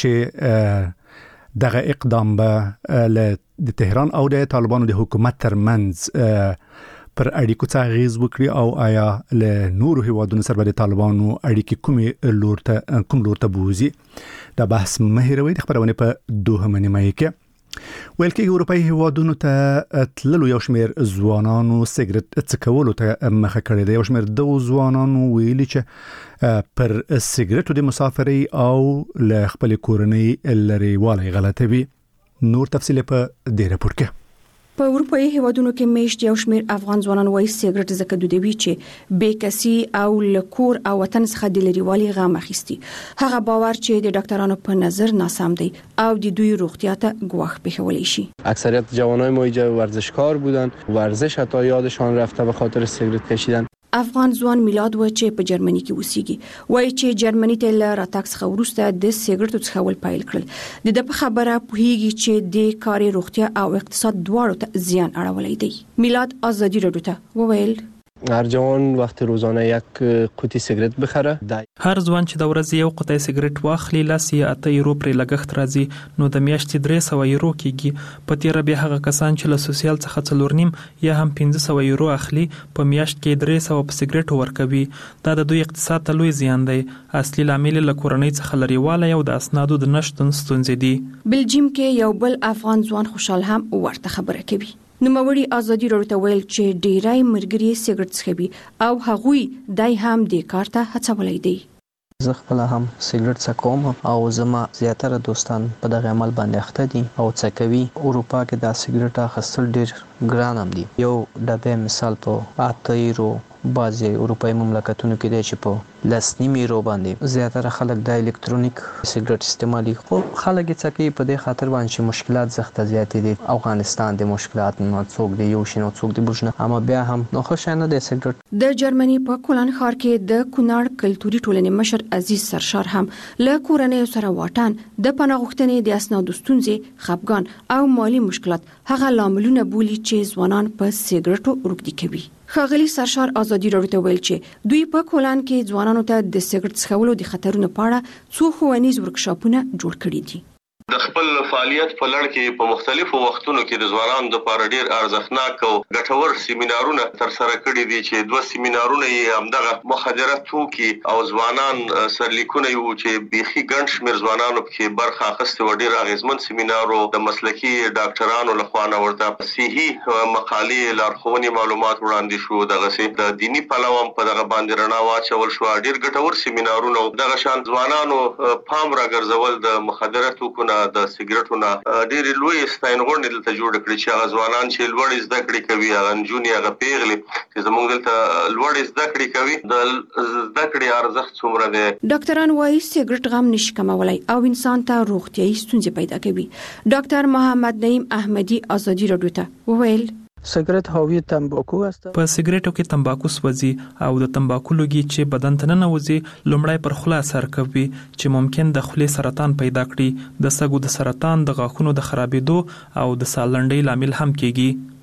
چې دغه اقدام به د تهران او د طالبانو د حکومت ترمنځ پر اړیکو څه اغیز وکړي او آیا له نورو هیوادونو سره د طالبانو اړیکې کوم لور ته بوزي. دا بحث مهیروي د خبرونه په 2 مې کې ویل کې اروپאי هیوادونو ته تللو یو شمېر ځوانانو سیګریټ څکولو ته مخه کړې ده. یو شمېر د ځوانانو ویلي چې پر سیګریټو د مسافرۍ او له خپل کورنۍ لري والی غلطوي. نور تفصیل په دې راپور کې. په اروپאי هیوادونو کې میشت یو شمېر افغان ځوانان وایي سیګریټ زکه دودوي چې بیکسي او لکور او وطن څخه د لريوالي غم اخیستي. هغه باور چې د ډاکټرانو په نظر ناسم دی او د دوی روغتیا ته ګواښ پېښولی شي. اکثریت جوانای ما اینجا ورزشکار بودن، ورزش حتی یادشان رفته به خاطر سیګریټ کشیدن. افغان ځوان میلاد و چې په جرمني کې اوسېږي وایي چې جرمني ته له راتګ څخه وروسته د سیګریټو څښل پیل کړل. د په خبره پوهیږي چې د کاري روغتیا او اقتصاد دواړو ته زیان اړولی دی. میلاد آزادي رادیو ته وویل هر جوان وقت روزانه یک قوطی سیګریټ بخره. هر ځوان چې د ورځې یو قوطی سیګریټ واخلي لاسي 8 یورو پر لګښت راځي نو د میاشتې 300 یورو کېږي. په تیر به هغه کسان چې له سوسیال څخه 4.5 یا هم 1500 یورو اخلي په میاشت کې 300 په سیګریټ ورکوي. دا د دوی اقتصاد ته لوی زیان دی. اصلي لامل له کورنۍ څخه لريواله او د اسنادو د نشټون ستونزې دي. بلجیم کې یو بل افغان ځوان خوشحال هم ورته خبره کوي. نوموړي آزادي رادیو ته ویل چې ډیرای مرګري سیګریټ څښي او هغوی دای هم د کار ته هڅولای دي. زه خپل هم سیګریټ څکوم او زما زیاتره دوستان په دغه عمل باندې اخته دي او څکوي. اروپا کې دا سیګریټ اخیستل ډیر ګران هم دي. یو ډبه مثال په 8 یورو بعضي اروپאי مملکتونو کې دی چې په 10 یورو باندې زیاتره خلک د الکترونیک سیګریټ استعمالي. خو خلک یې څکي په دې خاطر باندې چې مشکلات زخته زیات دي. افغانستان د مشکلات نه څوک دی یو شنو څوک دی بوجنه اما بیا هم نو خوشاله دی سیګریټ. د جرمني په کولن ښار کې د کونړ کلتوري ټولنې مشر عزیز سرشار هم له کورنۍ سره واټن د پناه غوښتنې د اسنادو ستونزې خپګان او مالی مشکلات هغه لاملونه بولي چې ځوانان په سیګریټو ورګدي کوي. ښاغلي سرشار آزادي رادیو ته ویل چې دوی په کولن کې ځوانانو ته د سیګریټ څښلو د خطرونو په اړه څو ښوونیز ورکشاپونه جوړ کړي دي. د خپل فعالیت په لړ کې په مختلفو وختونو کې د ځوانانو لپاره ډیر ارزښتناک او ګټور سیمینارونه تر سره کړي دي چې 2 سیمینارونه یې همدغه مخدره توکي او ځوانان سرلیکونه یو چې بيخي ګڼ شمېر ځوانانو کې برخه اخیسته و. ډیر اغیزمن سیمینارو د مسلکي ډاکټرانو لخوا نه ورته صحیح مقالې لارښوونې معلومات وړاندې شو. دغه سي د دینی پلوام په دغه باندې رڼا واچول شو. ډیر ګټور سیمینارونه دغه شان ځوانانو پام راګرځول د مخدره توکو د سیګریټونو ډېر لوی ستاینغونډې دلته جوړ کړي چې هغه ځوانان چې لوړ زده کړې کوي هغه نجونې هغه پیغلې چې زموږ دلته لوړ زده کړې کوي د زده کړې ارزښت څومره دی. ډاکټران وايي سیګریټ غم نشي کمولای او انسان ته روغتيایي ستونزې پیدا کوي. ډاکټر محمد نعیم احمدي آزادي رادیو ته وویل سیګریټ حاوی تمباکو است. په سیګریټو کې تمباکو سوځي او د تمباکو لوګي چې بدن ته نه وځي لومړی پر خوله اثر کوي چې ممکن د خولې سرطان پیدا کړي. د سږو د سرطان، د غاښونو د خرابېدو او د ساه لنډۍ لامل هم کیږي.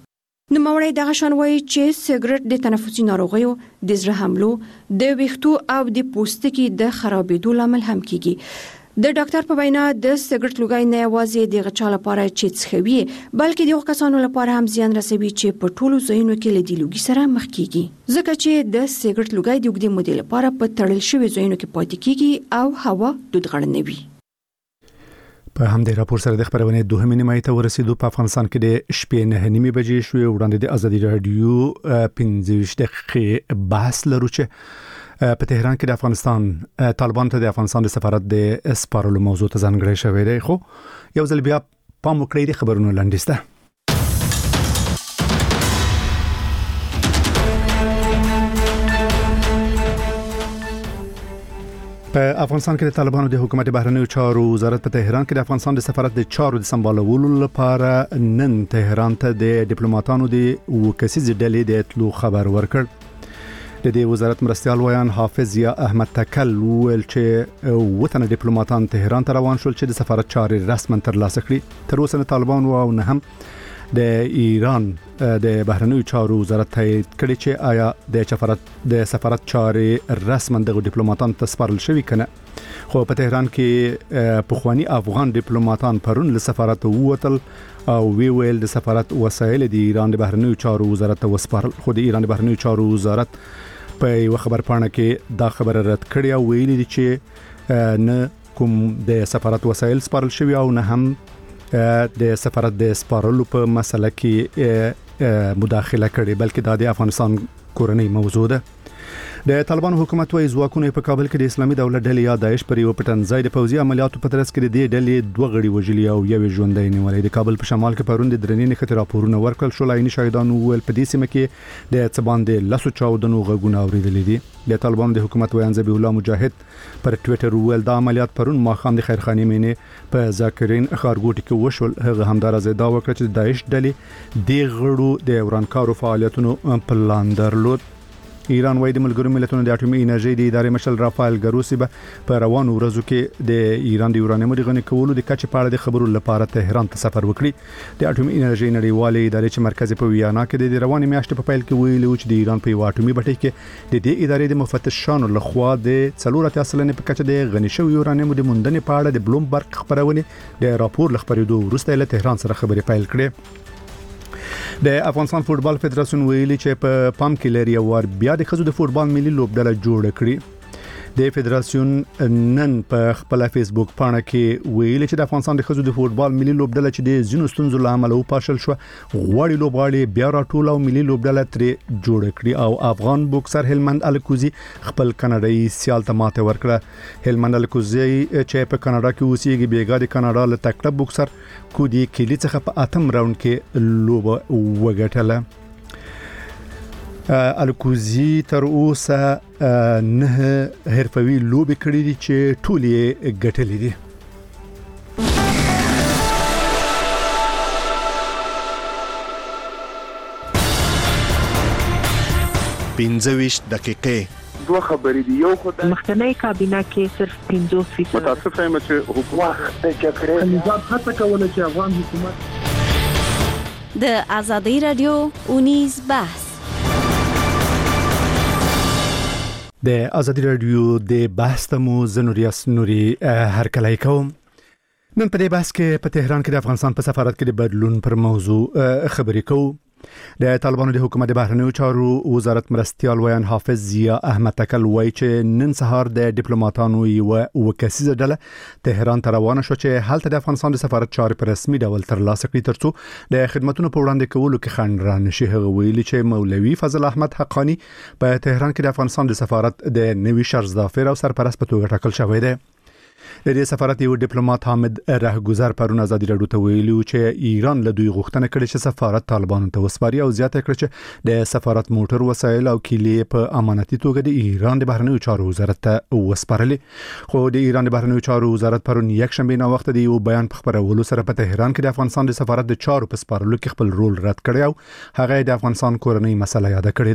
نوموړی دغه شان وایي چې سګرټ د تنفسي ناروغیو، د زړه حملو، د ویښتو او د پوستکي د خرابېدو لامل هم کیږي. د ډاکټر په وینا د سګرټ لوګی نه یوازې د غچا لپاره چې څښوي، بلکې د کسانو لپاره هم زیان رسوي چې په ټولو ځایونو کې له دې لوګي سره مخ کیږي، ځکه چې د سګرټ لوګی د اوږدې مودې لپاره په تړل شوي ځایونو کې پاتې کیږي او هوا دودغړنوي. په همدې راپور سره د خبرونې دوهمې نیمایي ته ورسېدو. په افغانستان کې د شپې 9:30 بجې شوې. وړاندې د ازادي رادیو 15 دقیقې بحث لرو چې په تهران کې د افغانستان طالبان ته د افغانستان د سفارت د سپارلو موضوع ته ځانګړی شوی دی. خو یو ځل بیا پام وکړئ د خبرونو لنډیز ته. په افغانستان کې د طالبانو د حکومت بهرنیو چارو وزارت په تهران کې د افغانستان د سفارت د چارو د سمبالولو لپاره نن تهران ته د ډیپلوماټانو د وکسیزې ډلې د اتلو خبر ورکړ. د دې وزارت مرستيال ویان حافظ یا احمد تکل ویل چې وطن ډیپلوماټان تهران ته روان شول چې د سفارت چارې رسما ترلاسه کړي. تر اوسه طالبان او نه هم د ایران د بهرنیو چارو وزارت تایید کړي چې آیا د سفارت چارې رسما د ډیپلوماټانو ته سپارل شوی کنه. خو په تهران کې پخوانی افغان ډیپلوماټان پرون له سفارت ووتل او ویل د سفارت وسایل د ایران د بهرنیو چارو وزارت ته وسپارل. خو د ایران د بهرنیو چارو وزارت په یو خبر پاڼه کې دا خبره رد کړې او ویلي دي چې نه کوم د سفارت وسایل سپارل شوی او نه هم د سفارت د سپارلو په مسله کې مداخله کړي، بلکې دا د افغانستان کورنۍ موضوع ده. د طالبان حکومت وايي ځواکونه په کابل کې د اسلامي دولت ډلې یا داعش پر یو پټنځای د پوځي عملیاتو په ترڅ کې د دې ډلې 2 غړي وژلي او یو ژوندۍ نیولې. د کابل په شمال کې پرون د درنې نښتې راپورونه ورکړل شول. عیني شاهدانو ویل په دې سیمه کې د څبان د لاسو چاودنو غږونه اوریدل دي. د طالبانو د حکومت ویان ذبیح الله مجاهد پر ټوئیټر ویل دا عملیات پرون ماخام د خیرخانې مینې په ذاکرین ښارګوټي کې وشول. هغه همدارزه دا وکړه چې د داعش ډلې د غړو د ورانکارو فعالیتونو پلان درلود. ایران وايي د ملګرو ملتونو د اټومي انرژي د ادارې مشر رافائل ګروسی به په روانو ورځو کې د ایران د یورانیم د غني کولو د کچې په اړه د خبرو لپاره تهران ته سفر وکړي. د اټومي انرژي نړیوالې ادارې چې مرکز په ویانا کې د رواني میاشتې په پیل کې ویلي و چې د ایران په اټومي بټۍ کې د دې ادارې د مفتشانو لخوا د 4.3% په کچه د غني شوی یورانیم د موندنې په اړه د بلومبرګ خبرونه د راپور لخبرېدو وروسته له تهران سره خبرې پیل کړې. د افغانستان فوتبال فدراسیون ویلي چې په پام کې لري او بیا د خزو د فوتبال ملي لوبډله جوړ کړي. د فدراسیون نن په خپل فیسبوک پاڼه کې ویلي چې د افغانستان د خزو د فوتبال ملي لوبډله چې د زینو ستونزو لامل او پاشل شو غوړي لوبغاړي بیا راټول او ملي لوبډله ترې جوړ کړي او افغان بوکسر هلمند الکوزي خپل کاناډایي سیال ته ماته ورکړه. هلمند الکوزي چې په کاناډا کې اوسېږي بیګا د کاناډا له تکړه بوکسر کودي کلی څخه په اتم راوند کې لوبه وګټله. الکوزي تر اوسه 9 حرفوي لوبې کړې دي چې ټول یې ګټلې دي. 25 دقیقې دوه خبرې دي. یو خدای مخکنی کابینه کې صرف 50% متاسف یم چې حکومت د جګړې نظام هڅه کوله چې افغان حکومت د ازادي رادیو اونیز بحث د ازادي رادیو د بحث تمو زنوریاس نوري هر کله کوم. نن په دې بحث کې په تهران کې د افغانستان په سفارت کې د بدلون پر موضوع خبرې کوو. د طالبانو د حکومت د بهرنیو چارو وزارت مرستيال ویان حافظ یا احمد تکل وایي چې نن سهار د ډیپلوماټانو یو وکسیزه ډله تهران ته روانه شو چې هلته د افغانستان د سفارت چارې په رسمي ډول ترلاسه کړي ترڅو د خدماتو په وړاندې کولو کې خنډ را نشي. هغه ویلي چې مولوي فضل احمد حقانی په تهران کې د افغانستان د سفارت د نوي شرزدافر او سرپرست په توګه ټاکل شوی دی. د دې سفارت یو ډیپلوماټ حامد رهګذر پرون ازادي رادیو ته ویلي چې ایران له دوی غوښتنه کړې چې سفارت طالبانو ته وسپاري او زیاته کړې چې د سفارت موټر وسایل او کلیې په امانتي توګه د ایران د بهرنیو چارو وزارت ته وسپارلې. خو د ایران د بهرنیو چارو وزارت پرون یک شنبه نه وخت د یو بیان په خبرولو سره په تهران کې د افغانستان د سفارت د چارو په سپارلو کې خپل رول رد کړی او هغه د افغانستان کورنۍ مسله یاد کړې ده.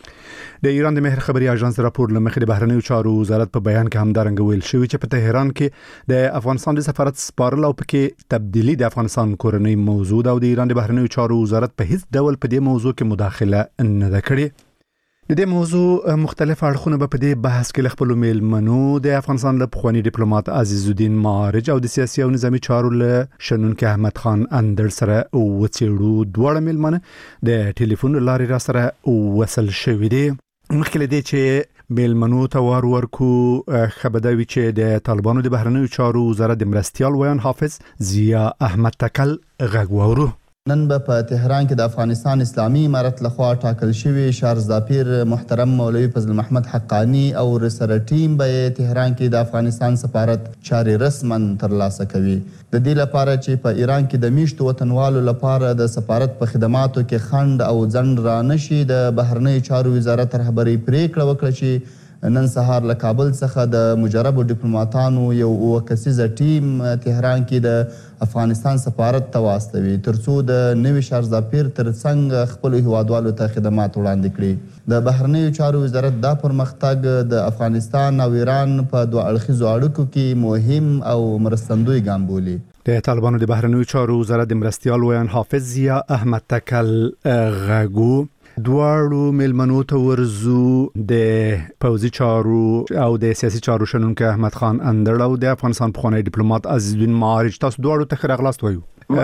د ایران د مهر خبري اژانس راپور لمخې د بهرنیو چارو وزارت په بیان کې همدارنګ ویل شوی چې په تهران کې د افغانستان د سفارت سپارل او پکې تبدیلی د افغانستان کورنۍ موضوع او د ایران د بهرنیو چارو وزارت په هیڅ ډول په دې موضوع کې مداخله نه ده کړې. د دې موضوع مختلف اړخونه په دې بحث کې خپل میلمنو د افغانستان له پخوانی ډیپلوماټ عزیز الدین معارج او د سیاسي او نظامی چارو له شنونکو احمد خان اندر سره وڅېړو. دواړه میلمنه د ټلیفون لارې را سره وصل شوي دي. مخکې له دې چې میلمنو ته ورکو خبردوي چې د طالبانو د بهرنیو چارو وزارت د مرستیال ویان حافظ ضیا احمد تکل غږ واورو. نن په تهران کې د افغانستان اسلامي امارت لخوا ټاکل شوی شارزداپیر محترم مولوي فضل محمد حقانی او سره ټیم به تهران کې د افغانستان سفارت چاري رسمن ترلاسه کوي. د دې لپاره چې په ایران کې د میشتو وطنوالو لپاره د سفارت په خدماتو کې خند او ځنډ را نشي، د بهرنیو چارو وزارت رهبري پریکړه وکړه چې نن سهار له کابل څخه د مجربو ډیپلوماټانو یو وکسیزه ټیم تهران کې د افغانستان سفارت ته واستوي ترڅو د نوي شارزداپیر ترڅنګ خپل هیوادوالو ته خدمات وړاندې کړي. د بهرنیو چارو وزارت دا پرمختګ د افغانستان او ایران په دوه اړخیزو اړیکو کې مهم او مرستندوی ګام بولي. د طالبانو د بهرنیو چارو وزارت د مرستیال ویان حافظ ضیا احمد تکل غږو. دواړو میلمنو ته ورزو د پوځي چارو او د سیاسي چارو شنونکو احمد خان اندړ او د افغانستان پخوانی ډیپلوماټ عزیز الدین معارج. تاسو دواړو ته ښه راغلاست وایو.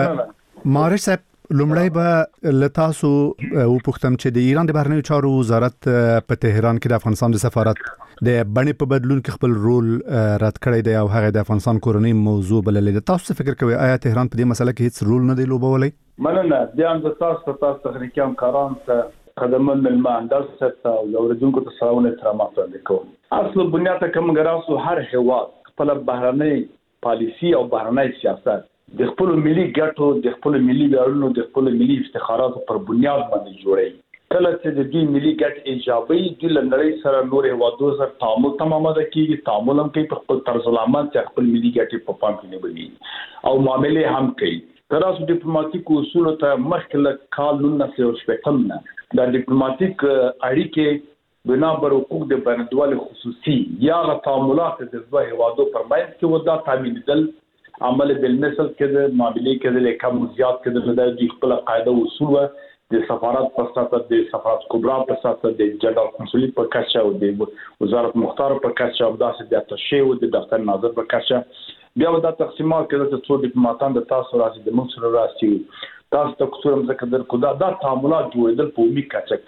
معارج صاحب، لومړی به له تاسو وپوښتم چې د ایران د بهرنیو چارو وزارت په تهران کې د افغانستان د سفارت د بڼې په بدلون کې خپل رول رد کړی دی او هغه د افغانستان کورنۍ موضوع بللې ده. تاسو څه فکر کوئ؟ آیا تهران په دې مسله کې هیڅ رول نه دی لوبولی؟ مننه. بیا هم تاسو تخنیکي همکاران ته خدمت ملمان درس او اوریدونکو ته سلامونه احترامات وړاندې کوم. اصل بنیاد کوم ګراسو هر هیواد خپل بهرنۍ پالیسی او بهرنۍ سیاست د خپل ملي ګټو، د خپل ملي ویاړونو، د خپل ملي افتخاراتو پر بنیاد باندې جوړي. کله چې د دې ملي ګټ ایجابي د لنډۍ سره نور هیوادو سره تعامل تمامه کیږي، تعامل هم کوي په خپل طرز العمل چې خپل ملي ګټې په پام کې نیولي او معاملې هم کوي. تراسو ډیپلوماټیک اصول ته مخکله کال 1980 نه د ډیپلوماټیک اړیکې بنا بر حقوق د بینالمللي خصوصي یا تعاملات د دوه هیوادو پر منځ کې ودا تامینېدل عمل بالمثل کې د معاملې کې د کم زیات کې د خپل قاعده او اصول د سفارت په اساس د سفارت کبرا په اساس د جنرال کنسولي په کچه او د وزارت مختار په کچه او داسې د اتشه او د دفتر ناظر په کچه بیا دا تقسیمات کې د څو ډیپلوماټان د تاسو راځي د موږ سره راځي تاسو ته کوم څه در کو دا تعاملات جوړېدل په عمومي کچه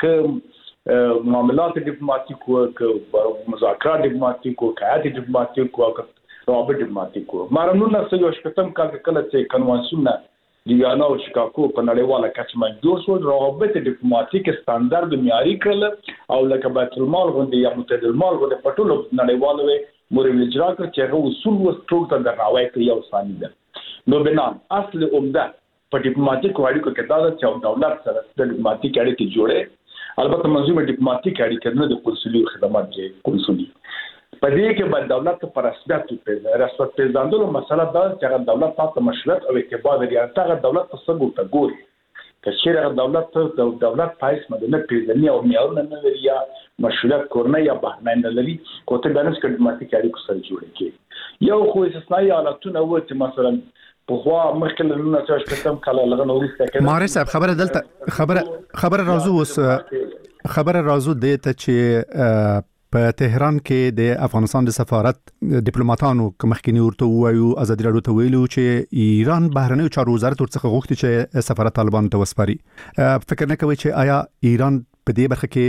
کې معاملات ډیپلوماټیک او مذاکرات ډیپلوماټیک او قیادت ډیپلوماټیک او روابط ډیپلوماټیک مارنو نه څه یو شپږم کال کله چې کنوانسیون دیانا او شیکاګو په نړیواله کچه باندې جوړ شو، روابط ډیپلوماټیک ستاندرد معیاري کړل او لکه بیت المال غونډې یا متحده المال غونډې په ټولو نړیوالو مورل اجرا کړ چې هغه اصول وسټول ته درناوی کوي او ثاني ده. نو بنا اصل عمده په ډیپلوماټیک اړیکو کې دا چې دولت سره د ډیپلوماټیک اړیکې جوړې، البته منظومه ډیپلوماټیک اړیکې نه د کنسولي خدمات کې کنسولي په دې کې باید دولت پر رسمیت پیژندلو مسله دا چې هغه دولت تاسو مشروعیت او اعتبار لري، هغه دولت تاسو ګورته ګوري چې چیرې دولت پایس مدنه پیژني او معیارونه نه لري یا مشروعیت کورنۍ یا بهرنۍ نه لري، کوته دانش ډیپلوماټیک اړیکو سره جوړ کی یو خو استثنایی حالتونه و چې مثلا په خوا مخکله نه څه شپږم کال لغه نورې ستکه ماري صاحب خبره دلته خبره راځو وس خبره راځو د ته چې په تهران کې د افغانستان د سفارت ډیپلوماټانو مخکینی ورته وایو ازادي راډیو ته ویلو چې ایران بهرنیو چارو وزارت ورڅخه غوښتي چې سفارت طالبان ته وسپاري. فکر نه کوي چې آیا ایران په دې برخه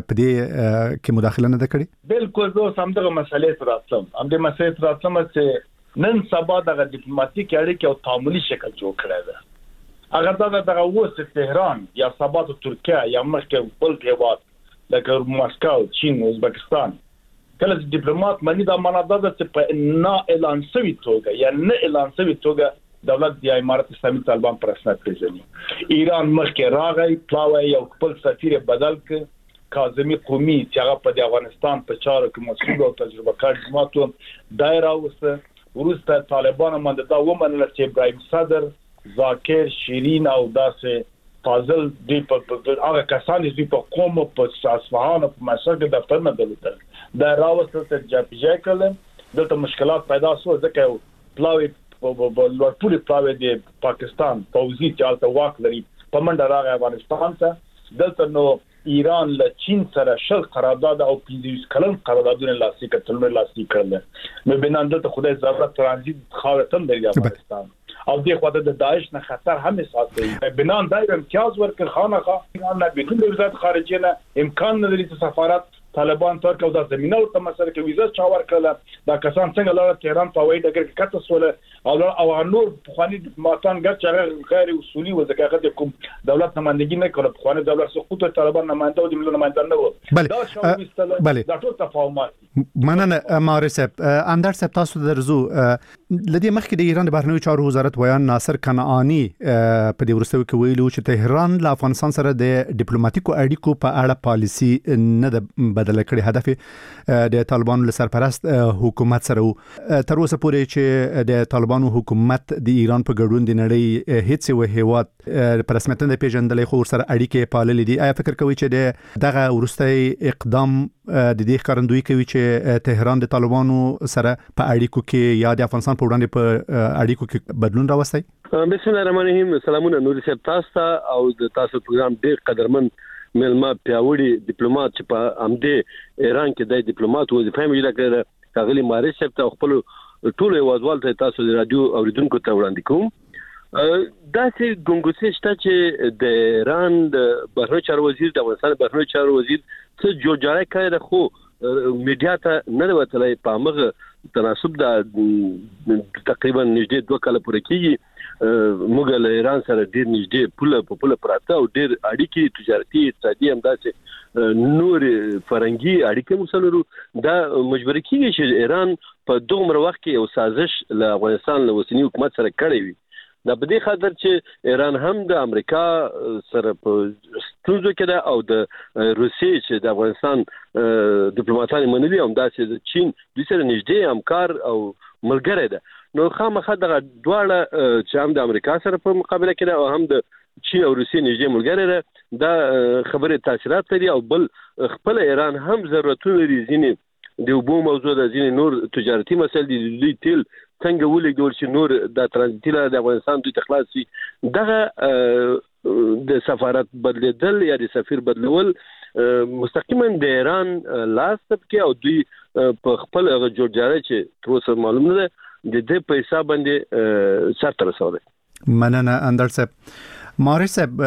کې مداخله نه کړي؟ بالکل زه سمدغه مسلې تر اصلم چې نن سبا د ډیپلوماټیک اړیکې او تعاملي شکل جوړ کړی دی. اگر دا اوس تهران یا سبا ترکیه یا مخکې بل هیواد لکه مسکو، چین، ازبکستان کله چې ډیپلوماټ مانی دا معنا ده چې په نه اعلان شوی توګه یا نه اعلان شوی توګه دولت د امارت اسلامي طالبان پر اساس پیژني. ایران مخکې راغی پلاوی یو خپل سفیر بدل ک کاظمی قومي چې هغه په افغانستان په چارو کې مسؤل او تجربه کار جماعتو دایره وسته ورسته طالبان باندې دا ومنل چې ابراهیم صدر، ذاکر، شیرین او داسې فاضل دی په هغه کسان چې په قوم په اصفهان او په مصر کې دفترونه درلودل دا راوستل ته جاپیجه کړل دلته مشکلات پیدا شو ځکه پلاوی لوړ پولی پلاوی د پاکستان فوزي چالت واک لري په منډه راغی افغانستان ته دلته نو ایران له چین سره شل قرارداد او 25 کلن قراردادونه لاسلیک کړل نو بنان دلته خدای ضرورت ترانزیت خاورتن دی افغانستان او دغه خواته د داعش نه خطر هم احساس کوي بنان دایم امتیاز ورکړ خانقه ایران نه بدون وزارت خارجه نه امکان نه لري چې سفارت طالبان ترک او د زمينه او تر مسله کې ویزه چاور کړل دا کسان څنګه لاړ تهران په وای دغه کې کټه سول او نور بخواني ماتان ګټ غیر اصولي وزګه د کوم دولت نمائندګي نه کړ بخواني دولت سقوط طالبان نمائنده او د ملي نمائنده نه و دا شاوستل دا ټول تفاهمات مننه مارسب اندر سب تاسو درزو لدی مخکې د ایران د بهرنیو چارو وزارت ویان ناصر کنعانی په دې ورستوي کې ویلو چې تهران له افغانستان سره د ډیپلوماټیکو اړیکو په اړه پالیسی نه بدل کړي هدف د طالبانو له سرپرست حکومت سره تر اوسه پورې چې د طالبانو حکومت د ایران په ګډون د نړۍ هیڅ یو هیواد په رسمیت نه پیژندلې خو سره اړیکې پاللې دي آیا فکر کوي چې دغه ورستي اقدام د دې ښکارندوی کوي چې تهران د طالبانو سره په اړیکو کې یا د افغانستان په وړاندې په اړیکو کې بدلون راوستي؟ بسم الله الرحمن الرحیم. سلامونه نور صاحب تاسو او د تاسو پروګرام ډیر قدرمن ملما پیاوړي ډیپلوماټ چې په امده ایران کې د ډیپلوماټ وظیفه مې لکه کاغلی مارش صاحب ته خپل ټول وازوال ته تاسو د رادیو اوریدونکو ته وړاندې کوم. دا چې ګونګوسي شته چې د ایران د بهرنیو چارو وزیر د افغانستان بهرنیو چارو وزیر څه جوړجاړی کړی خو میډیا ته نه وتلای په هغه تناسب د تقریبا نږدې 2 کال پورې کېږي موږ له ایران سره ډیر نږدې پوله پراته او ډیر اړیکې تجارتي اقتصادي همداسې نور فرنګي اړیکې مسلرو دا مجبور کیږي چې ایران په دومره وخت کې یو سازش له افغانستان له اوسنی حکومت سره کړی وي دا په دې خاطر چې ایران هم د امریکا سره په ستونزو کې ده او د روسیې چې د افغانستان ډیپلوماټان منلي هم داسې د چین د سره نږدې همکار او ملګری ده نو خامخا دغه دواړه چې هم د امریکا سره په مقابله کې ده او هم د چین او روسیې نږدې ملګری ده دا خبره تاثیرات لري او بل خپل ایران هم ضرورتونه لري ځینې د وبو موضوع د ځینې نور تجارتي مسایل دي دوی تل څنګه ولګول چې نور د ترانزیت لپاره د افغانستان دوی تخلاص شي دغه د سفارت بدلیدل یا د سفیر بدلول مستقیما د ایران لاس کې او دوی په خپل هغه جوړجاړی چې تر اوسه معلوم نه ده د دې په حساب باندې سره رسول. مننه اندر صاحب. مارش صاحب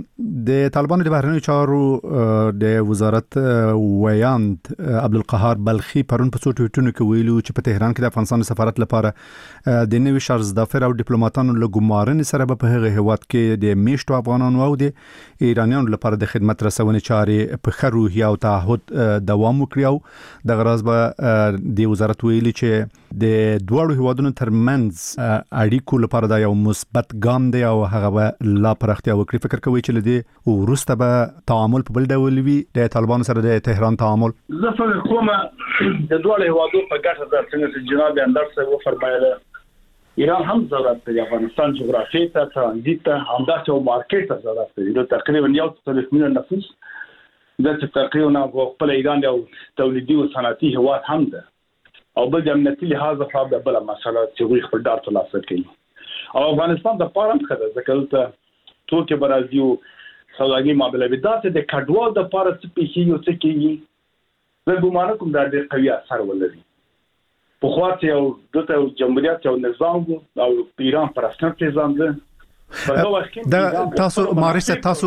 د طالبانو د بهرنیو چارو د وزارت ویاند عبدالقهار بلخي پرون په څو ټویټونو کې ویلو چې په تهران کې د افغانستان سفارت لپاره د نوي شارزدافر او ډیپلوماټانو له ګمارنې سره په هغه هیواد کې د میشتو افغانانو او د ایرانیانو لپاره د خدمت رسونې چارې په ښه روحیه او تعهد دوام وکړي او د غرض به د وزارت ویلي چې د دوړو هیوادونو ترمنځ اړیکو لپاره دا یو مثبت ګام دی او هغه به لا پرختیا وکړي. فکر کوي چې لدی ورسته به تعامل په بل ډول وي د طالبانو سره د تهران تعامل؟ زه فکر کوم د دوه هیوادو په ګټه ده چې جناب اندر صاحب وفرمایله ایران هم ضرورت لري افغانستان جغرافیې ته ترانزیت ته همداسې او مارکیټ ته ضرورت لري د تقریبا 1 میلیون نفوس د تقریبا خپل ایران یو تولیدي او صنعتي هیواد هم ده او بل د امنیتي لحاظ خراب ده بل مسله چې وي خپل دار ترلاسه کوي او افغانستان د پاره خدای ذکر توکي برازیو سوداګي معاملې به داسې د کډوال د پاره څه پیښي یو څه کیږي زه ګومان کوم دا د قوي اثر ولري په خاطر یو د جمهوریت یو نظام او ایران پر اساس نظام ده دا تاسو مارش تاسو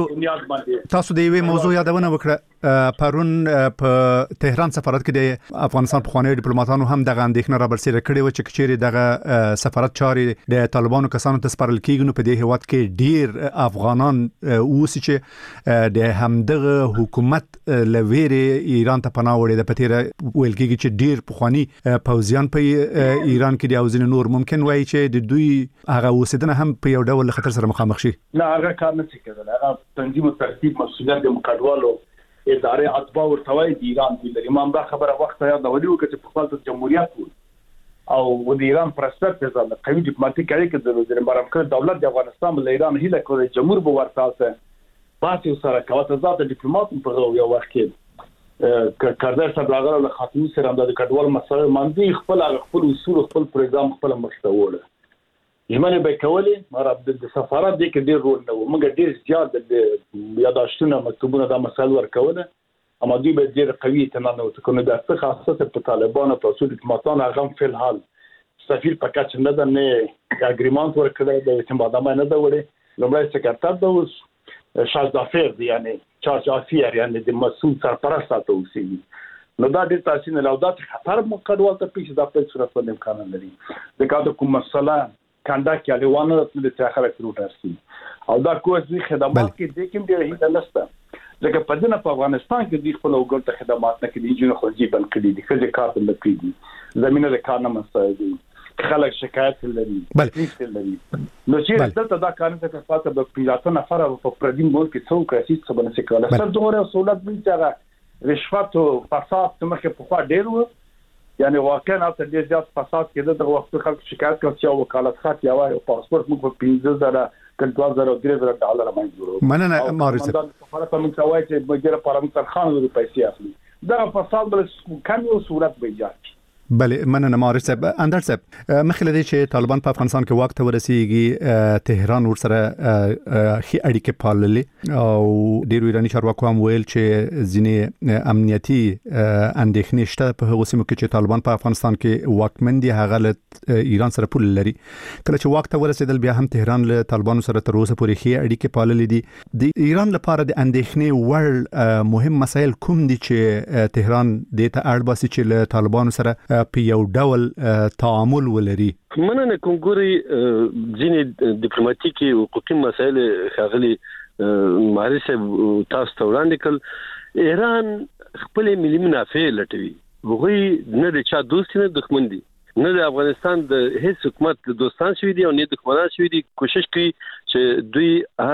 د یوې موضوع یادونه وکړه پرون په تهران سفارت کې د افغانستان پخوانی ډیپلوماټانو هم دغه اندېښنه را برسېره کړې و چې کچېرې دغه سفارت چارې د طالبانو کسانو ته سپارل کېږي نو په دې هیواد کې ډیر افغانان اوس چې د همدغه حکومت لویرې ایران ته پناه وړي د پتیره ویل کېږي چې ډیر پخوانی پوځیان په ایران کې د اوزین نور ممکن وایي چې د دوی هغه اوسیدنه هم په یو ډول خطر سره مخامخ شي. نه هغه کار نه کېدل هغه تنظیم او ترتیب مسؤلیت د مقدوالو ادارې اتباع ورتوي د ایران د امام دا خبره وخت یاد ولې وکړي په خپل جمهوریت او د ایران پرستر ته ځل قوي ډیپلوماټیک اړیکې د وزیر برام کړ دولت د افغانستان له ایران هله کوي جمهور به ورتاسه باسي سره کاوه ذات ډیپلوماټ په یو وخت کې کاردار صاحب راغله له خاتون سره هم د کډوال مسله باندې خپل اصول خپل پروګرام خپل مخته یمنه به کولې مراد د سفارت د کې ډیر رول نه و موږ ډیر زیات د یاداشتونه مکتوبونه د مسایل ورکوونه اما دوی به ډیر قوي تمام او تكون د خاصه په طالبانو په اصول ډیپلوماټانو هغه فل حال سفیر پکاچ نه د نه اګریمنت ورکړی د اعتماد نه دا وړي لومړی سکرټر د شاز دافیر دی یعنی چارج افیر یعنی د مسؤل سرپرست تاسو اوسېږي نو دا د تاسو نه لودات خطر مقدوال ته پیښ د خپل صورت په امکان لري د کاته کوم مسله کنده کې الیوانه د تاخره کروټرسي او دا کوزي خدمات کې د کوم ډیر هیڅ نشته ځکه په دنه په افغانستان کې د خپل وګړو ته خدمات نه کوي جنو خرجي بن کړي دي چې کار نه کوي زمينه د کار نه مسایل دي خلک شکایت لري نو چې دا کار څه پاتې د پیاته نفر په پردي ملک کې څو کسي څه باندې کول سره دوه سہولت به چې رشوت او فساد څخه په خوا ډیر و یعنی واقعا تر دې زیات فساد کېده د وخت خلک شکایت کوي چې وکالت خاط یا پاسپورت موږ په 15000 $2,000 باندې مننه مارس دا سفارت موږ کوي چې بګره پارلمان خان د پیسې اخلي دا فساد بل کم یو صورت به ایجاد بله مننه مارس صاحب اندر صاحب مخکې لدی چې طالبان په افغانستان کې وخت ورسیږي تهران ورسره خي اړیکې پاللې او ډیرو ایرانی چارواکو هم ویل چې ځینې امنیتي اندېښنې شته په هغه سیمو کې چې طالبان په افغانستان کې واکمن دي هغه له ایران سره پول لري کله چې وخت ورسېدل بیا هم تهران له طالبانو سره تر اوسه پورې خي اړیکې پاللې دي د ایران لپاره د اندېښنې ور مهم مسایل کوم دي چې تهران د ته اړ باسي چې له طالبانو سره په یو ډول تعامل ولري مننه کوم ګوري ځینې ډیپلوماټیکي حقوقي مسایل خاغلي مارس تاسو ته وړاندې کړ ایران خپل ملي منافع لټوي هغه نه د چا دوست نه دښمن دي نه د افغانستان د هیڅ حکومت د دوستان شوی دي او نه دښمنان شوی دي کوشش کوي چې دوی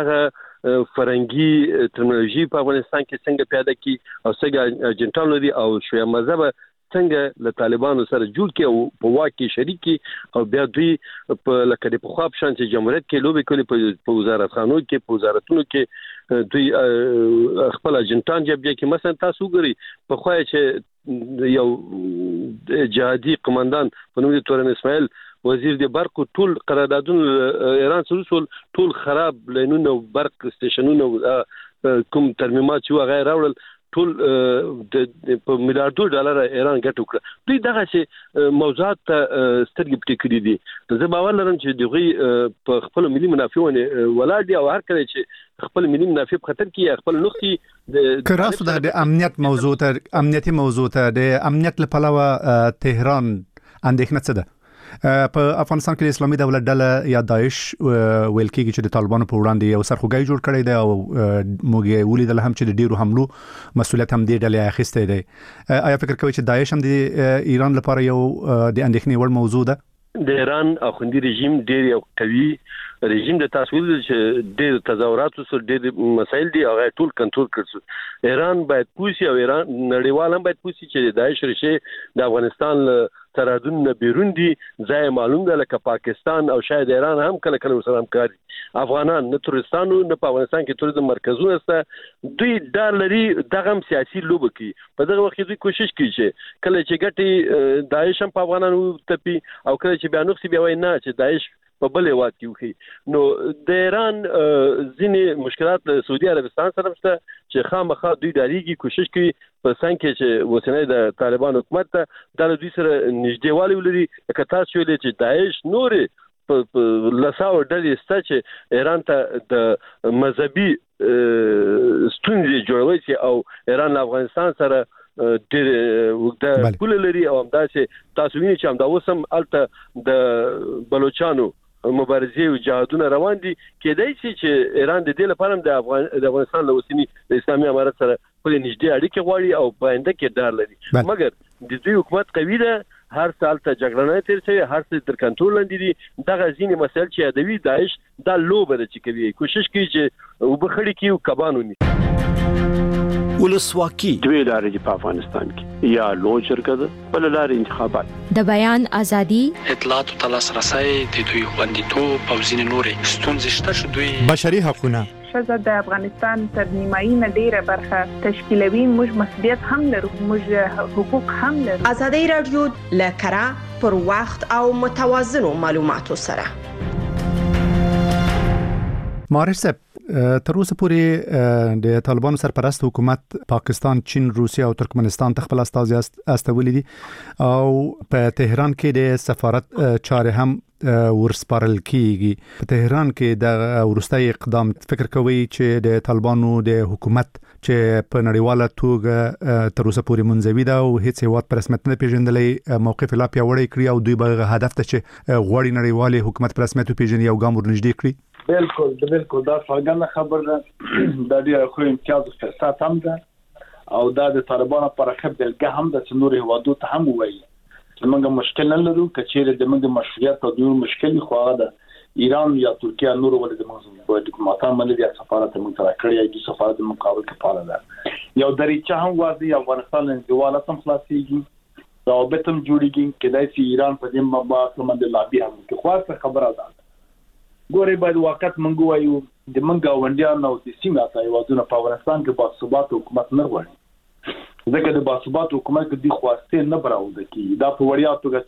هغه فرنګي ټرمینالوژي په افغانستان کې څنګه پیدا کی او څنګه اجنټان لري او شوی مذهب څنګه له طالبانو سره جوړ کې او په واکي شریکي او بیا دوی په لکه د پخواب شان چې جمهوریت کې لوبي کوي په وزارت خانو کې په وزارتونو کې دوی خپل اجنټان جبهه کې مثلا تاسو ګوري په خوای چې یو جهادي قومندان په نوم تورن اسماعیل وزیر د برق ټول قراردادونه ایران سره ټول خراب لینونه برق سټیشنونه کوم ترمیمات چې غیر راوړل ټول په $1,000,000,000 ایران ګټ وکړه دوی دغه چې موضوعات سترګې پټې کړې دي زه باور لرم چې دوی په خپل ملي منافعونه ولاړ دي او هر کله چې خپل ملي منافع په خطر کې خپل نقطي کراس د امنیت موضوع ته امنیتي موضوع ته د امنیت لپاره تهران اندېښنه څه ده په افغانستان کې د اسلامي دولت ډله یا داعش ویل کېږي چې د طالبانو په وړاندې یو سرخوږی جوړ کړی دی او موږ ولیدل هم چې د ډیرو حملو مسؤلیت هم دې ډلې اخیستی دی آیا فکر کوئ چې داعش هم د ایران لپاره یو د اندېښنې وړ موضوع ده د ایران اخوندي رژیم ډیر یو قوي رژیم د تاسو چې ډیر تظاهرات او ډیر مسایل دي هغه ټول کنټرول کړي ایران باید پوسی او ایران نړیوال هم باید پوسی چې داعش ریشه د افغانستان ترادن نه بیرون دي ځای معلوم ده لکه پاکستان او شاید ایران هم کله کله سره همکاري افغانان نه ترستانو نه په افغانستان کې توریزم مرکزونه سته دوی ډار لري دغه سیاسي لوب کوي په دغه وخت دوی کوشش کوي چې کله چې ګټي داعش هم په افغانانو تپي او کله چې بیا نوښتي بیا وای نه چې داعش په بل هیواد کې وخی نو د ایران ځینې مشکلات له سعودي عربستان سره شته چې خامخا دوی داریږي کوشش کوي په څنګه کې چې وسنۍ د طالبان حکومت ته د دوی سره نږدېوالی ولري لکه تاسو ویلي چې داعش نورې په لساو ډلې سته چې ایران ته د مذهبي ستونزې جوړوي چې او ایران له افغانستان سره ډېر وګړه پول لري او همداسې تاسو وینئ چې همدا اوس هم هلته د بلوچستانو مبارزې او جهادونه روان دي کېدای شي چې ایران د دې لپاره د افغانستان له اوسنی د اسلامي امارت سره خپل نږدې اړیکې غواړي او په آینده کې ډار لري مګر د دوی حکومت قوي ده هر سال ته جګړه نه تیر شي هر څه تر کنټرول لاندې دي دغه ځینې مسایل چې یادوي داعش دا لوبه ده چې کوي کوشش کوي چې وبخړي کې او کبانونی ولسواکي دوی لارې په افغانستان کې یا لوی جرګه ده بل لارې انتخابات د بیان ازادي اطلاعات او لاسرسي د دوی خوندیتوب او ځینې نورې ستونزې شته چې دوی بشري حقوقونه ښځه د افغانستان تر نیمایي نه ډیره برخه تشکیلوي. موږ مسؤلیت هم لرو، موږ حقوق هم لرو. ازادي رادیو لکرا پر وخت او متوازنو معلوماتو سره. مارش صاحب، تر اوسه پورې د طالبانو سرپرست حکومت پاکستان، چین، روسیه او ترکمنستان ته خپل استازي استولي دي او په تهران کې د سفارت چارې هم ورسپارل کیږي. په تهران کې د ورستۍ اقدام فکر کوي چې د طالبانو د حکومت چې په نړیواله توګه تر اوسه پورې منځوي ده او هیڅ هیواد په رسمیت نه پیژندلې، موقف لا پیاوړی کړی او دوی به هدف ته چې غوړي نړیواله حکومت په رسمیت پیژني او ګام ورنږدې کړی. بالکل دا څنګه خبر ده. دا ډیره خو امتیاز فرصت هم ده او دا د طالبانو پر خپل بلګه هم د نور هوادو ته هم وایي چې موږ مشکل نه لرو. کچېره د موږ مشروعیت او د مشکل خو هغه ده ایران یا ترکیه نور ولې د موږ په ډیپلوماټان باندې د سفارت موږ تر کړی د سفارت مقابل کې پاله ده. یو دریچه هم واځي افغانستان له دیواله تم خلاصيږي، ضوابط هم جوړیږي کدای شي ایران په دې مباحث باندې لابي هم کې خاصه خبره ده. ګورې باید وخت منګو وایو د منګا وندیان او د سیمه ته یوازونه په افغانستان کې باثبات حکومت نه غواړي، ځکه د باثبات حکومت کې د خواسته نه براوده کی دا په وړیا توګه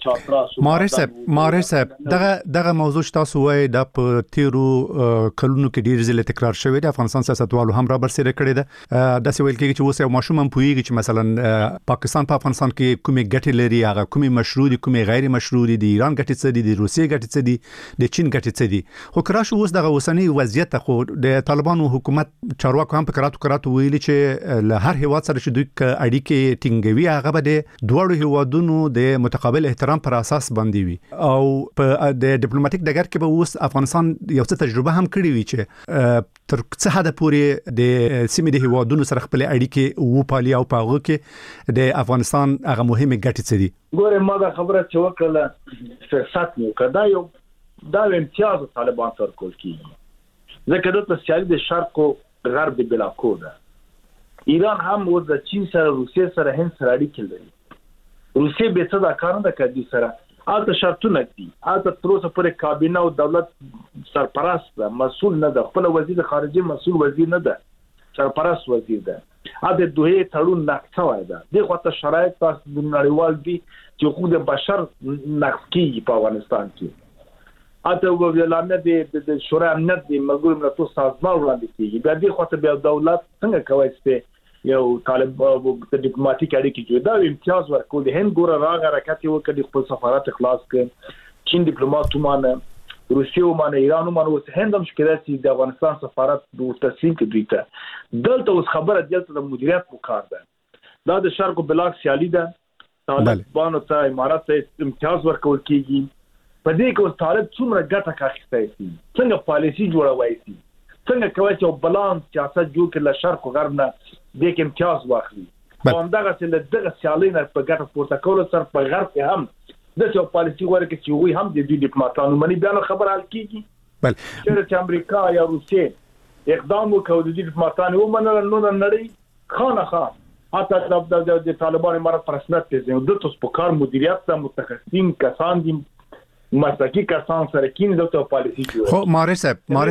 چاپرا مارش صاحب دغه موضوع تاسو وایي د په تیرو کلونو کې ډیر ځله تکرار شوی د افغانستان سیاستوالو هم را برسېره کړی ده. د سویل کې چې اوس یو ماشوم هم پوهیږي چې مثلا پاکستان په افغانستان کې کومې ګټې لري، هغه کومې مشروع دي، کومې غیر مشروع دي، د ایران ګټې څه دي، د روسیې ګټې څه دي، د چین ګټې څه دي. خو کراش اوس دغه اوسنی وضعیت خو د طالبانو حکومت چارواکو هم په کراتو ویلي چې له هر هیواد سره چې دوی اړیکې ټینګوي هغه به د دوړو هیوادونو د متقابل احترام پر اساس باندې وي او په د ډیپلوماټیک ډګر کې به اوس افغانستان یو څه تجربه هم کړې وي چې تر څه حد پورې د سیمې د هیوادونو سره خپل اړیکې وپالي او په هغه کې د افغانستان هغه مهمه ګټې څه دي. ګوره ما دا خبره چې وکړه فرصت مو کدا یو دا امتیاز طالبان سره کول کیږي ځکه د سیالي د شرق او غرب بلا کوده. ایران هم ور د چین سره، روسیې سره، هند سره اړیکې لري. روسیې به څه دا کار نه کوي سره اته شرطونه دي. اته تر اوسه پورې کابینه او دولت سرپرست مسؤل نه ده، خپل وزیر خارجه مسؤل وزیر نه ده، سرپرست وزیر ده. اته دوی تړون نقص وای ده. دغه ته شرایط تاسو د نړیوال دي چې حقوق د بشر نقص کیږي په افغانستان کې. اته ویلانه د شورا امنیت د ملګرو ملتونو سازمان وړاندې کیږي. بیا دغه ته بیا دولت څنګه کوي چې یو طالب د ډیپلوماټیک اړیکې جوړ دا امتیاز ورکول. د هند ګوره راغ حرکت یو کړي خپل سفارت خلاص کړ، چین ډیپلوماټ مانه، روسیه مانه، ایران مانه، اوس هند هم شکایت چې د افغانستان سفارت د تسلیم کړي دوی ته. دلته اوس خبره دلته د مدیریت وکړ ده. دا د شرق بلاک سیالي ده. طالبانو ته امارات ته امتیاز ورکول کیږي. په دې کې اوس طالب څومره ګټه اخیستای شي، څنګه پالیسی جوړوي شي، څنګه کوي چې بالانس سیاست جوړ کړي له شرق او غرب نه د کې امتیاز واخلي. همدغه چې دغه سیالي نه په ګټه پورته کول سره په غرب کې هم د څو پالیسی ورکړي چې وي هم د ډیپلوماټانو منی بیان خبر حل کیږي. بل چې امریکا یا روسیې اقدام وکړي د ډیپلوماټانو ومنل نو نړۍ خانه حتی د طالبان امارات پر رسمیت پیژني. د تاسو په کار مدیریت ته متخصصین کسان دي، مسلکی کسان سره کین دلته پالیسی جوړه. خو مارش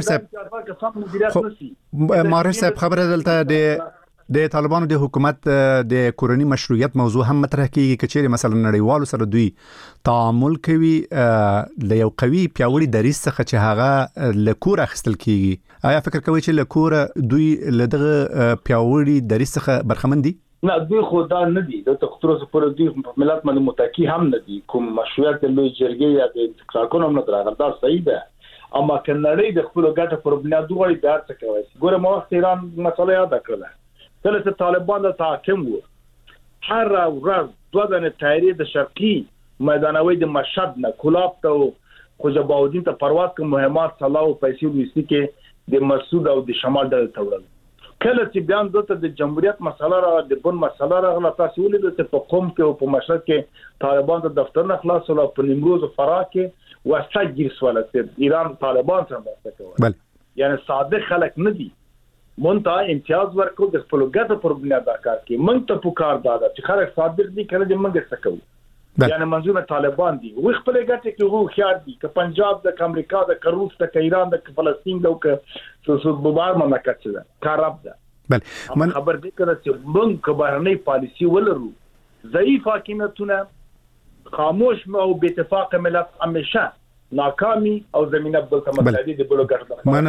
صاحب خبره دلته د طالبانو د حکومت د کورنی مشروعیت موضوع هم مطرح کیږي چې مثلا نړیوالو سره دوی تعامل کوي له یو قوي پیاوړي دریځ څخه چې هغه لکور اخیستل کیږي. آیا فکر کوي چې لکور دوی لدغه پیاوړي دریځ څخه برخمن دي؟ نه، دوی خو دا نه دي. د تخصص پر دوی ملت باندې متکی هم نه دي. کوم مشروعیت لوی جرګې یا د انتخابونو نه درغه دا صحیح ده، اما کنړې د خپل ګټه پر بنیاد وړي دا څه کوي. ګوره ما وخت ایران مسله یاد کړله. کله چې طالبان د تحکم وو هر ورځ دوه دنه تایری د شرقي میدانوي د مشهد نه کولاب ته خوجه باودین ته پرواز کوم مهمات صلاح پیسې وېستي کې د مسعود او د شمال ډول تورل. کله چې بیان دته د جمهوریت مسله را د بن مسله را غلا تاسو ولې د په قوم کې او په مشهد کې طالبان د دفتر نه خلاص او په نیمروز او فراه کې وسجل سوالته ایران طالبان سره مرسته کوي. یعنی ساده خلک نه دي. مونږ امتیاز ورکو د خپل ګټه پر بنیاد کار کوي. مونږ ته پکار دادا چې خلک صادق دي کړي د مونږ څه کوي. یعنی منظور طالبان دي وي خپل ګټه کې وو خيار دي ک پنجاب د امریکا د روس د ایران د فلسطین د ک بوبار مملکت ده خراب ده بله من خبر دې کړه چې موږ کبرنی پالیسی ولرو ضعیف حکومتونه خاموش او بے اتفاق ملت همیشه ناکامي او زمينه بل تمثيلي د بلوګر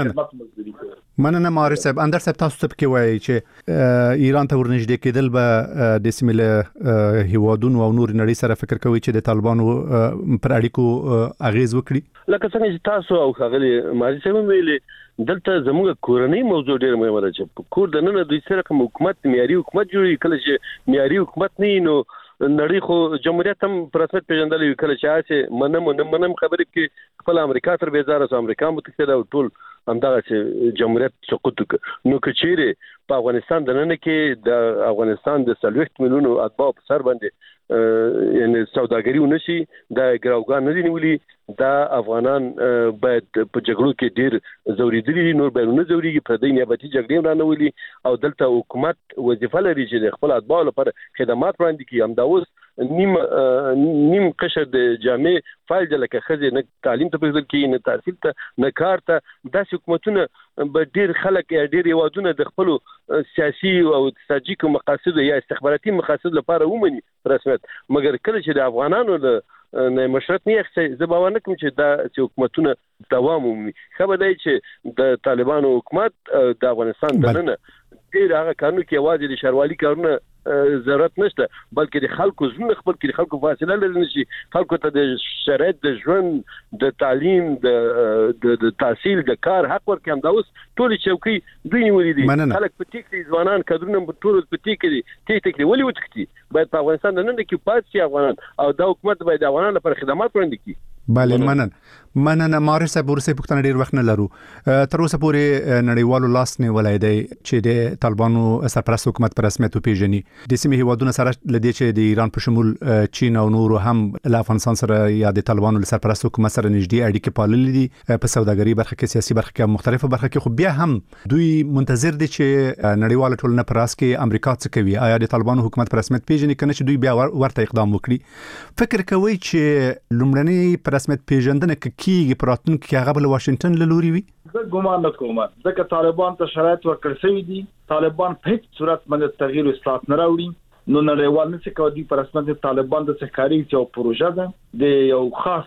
د مننه ماري صاحب اندر صاحب تاسو ته کې وایي چې ایران ته ورنږدې کېدل به د سیمه هیوادونو او نور نړۍ سره فکر کوي چې د طالبانو پر اړیکو اغیز وکړي لکه څنګه چې تاسو او خغلی ماري صاحب ویلي دلته زموږ کورنۍ موضوع ډېر مهمه ده چې کور د نن دوی سره کوم حکومت معیاري حکومت جوړي کله چې معیاري حکومت نه نو نړۍ خو جمهوریت هم پر رسمیت پیژندل وی کله چې اسه منم خبرې کې خپل امریکا تر بیزاره سو امریکا متحده او ټول همدغه چې جمهوریت سقوط نو کچيره په افغانستان د نن کې د افغانستان د 30 میلیونو اتباع په سر باندې یعنی سوداګری ونشي د ګراوګان نه دی نیولې دا افغانان باید په جګړو کې ډیر زوریدلي نور بیرونه زوريږي په دې نیابتي جګړې رانولي او دلته حکومت وظیفه لري چې خپل اتباع لپاره خدمات وړاندې کوي هم دا اوس نیم قشر د جامع فایل لکه خزه نه تعلیم ته پېژل کې نه تحصیل ته نه کار ته د حکومتونه به ډیر خلک ډیر یوادونه د خپل سیاسي او اقتصادي مقاصد یا استخباراتي مقاصد لپاره ومني رسمیت مګر کله چې د افغانانو نه مشرت نه یې زه باور نکوم چې دا حکومتونه دوام ومني خبر دی چې د طالبانو حکومت د افغانستان دننه ډیر هغه قانون کې आवाज دي شروالي کارونه ضرورت نشته بلکې د خلکو زونه خپل کې خلکو فاصله لري نشي خلکو ته د شرایط د ژوند د تعلیم د تحصیل د کار حق ورکړم دا اوس ټول چوکي دوی نیولې دي خلک په ټیک دي ځوانان کډرونه په ټول په ټیک دي ټیک دي ولې وټکتي باید په افغانستان د نن کې پاتې افغانان او د حکومت باید افغانان لپاره خدمات وړاندې کړي بله مننه ماري صاحب ورسې پښتنه ډیر وخت نه لرو تر اوسه پورې نړیوالو لاس نه ولای دی چې د طالبانو سرپرست حکومت پر رسمیت پیژني د سیمه هیوادونو سره لدې چې د ایران په شمول چین او نور هم له افغانستان سره یا د طالبانو سرپرست حکومت سره نږدې اړیکې پاللې دي په سوداګري برخه کې سیاسي برخه کې مختلفه برخه کې خو بیا هم دوی منتظر دي چې نړیواله ټولنه پر اس کې امریکا څه کوي آیا د طالبانو حکومت پر رسمیت پیژني کنه چې دوی بیا ورته اقدام وکړي فکر کوي چې لومړنی پر رسمیت پیژندنه کیږي پراتون کې هغه بل واشنگټن له لوري وي زه ګومان نه کوم ځکه طالبان ته شرایط ورکړل شوی دي طالبان په هیڅ صورت باندې تغییر او اصلاحات نه راوړي نو نړیوال نه څه کوي پر رسمیت طالبان د سکاري او پروژه ده د یو خاص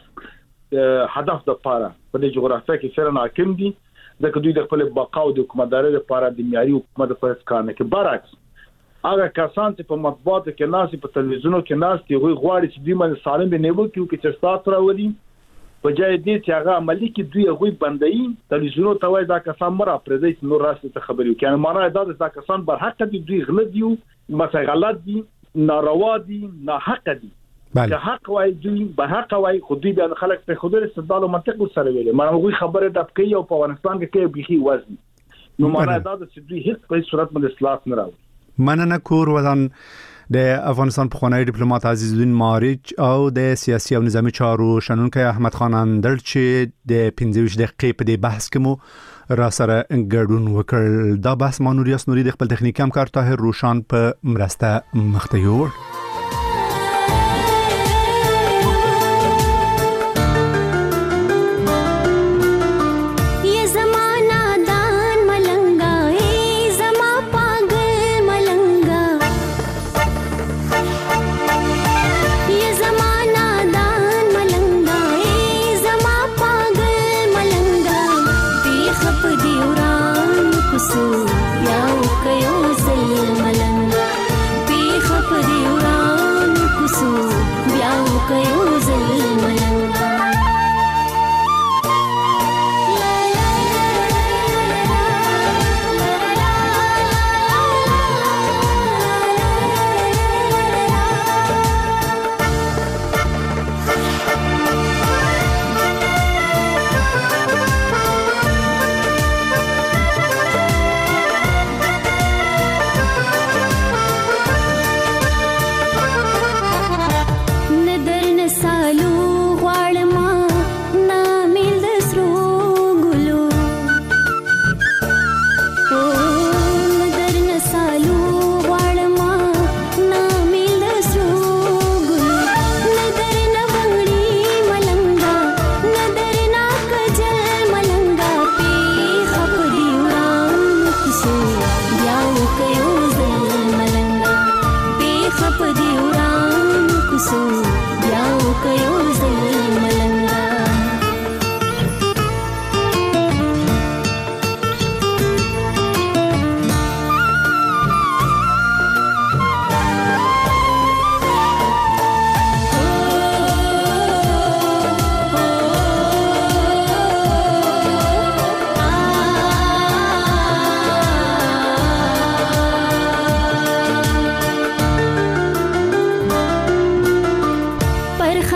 هدف د پاره په د جغرافیه کې سره حاکم دي ځکه دوی د خپل بقا او د حکومتداري لپاره د معیاري حکومت پر اساس نه کې برعکس هغه کسان چې په مطبوعاتو کې ناس په تلویزیونو کې ناس دي غواړي چې دوی باندې سالم به نیول کیږي چې تاسو راوړي په ځای دې چې هغه عملی کې دوی هغه بندي تلویزیونو ته وایي دا کسان مرا پرېږدي نور راسته خبري کوي معنا دا کسان بر حق دي دوی غلط دي مثلا غلط دي ناروا دي نه حق دي که حق وایي دوی به حق وایي خو دوی به خلک په خوده استدلال او منطق سره ویلي معنا هغه خبره د کوي او په افغانستان کې بيخي وزن نو معنا دا چې دوی هیڅ په صورت باندې اصلاح نه راوړي مننه کور ودان د افغانستان پخوانی ډیپلوماټ عزیز الدین مارچ او د سیاسي او نظامی چارو شنونکو احمد خان اندر چې د 15 دقیقې په دې بحث کې مو را سره ګډون وکړ دا بحث مانوریاس نوري د خپل تخنیکی همکار طاهر روشان په مرسته مختیور یا او کيو زل ملنګ بي خبري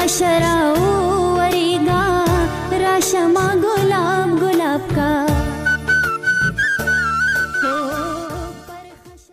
شراب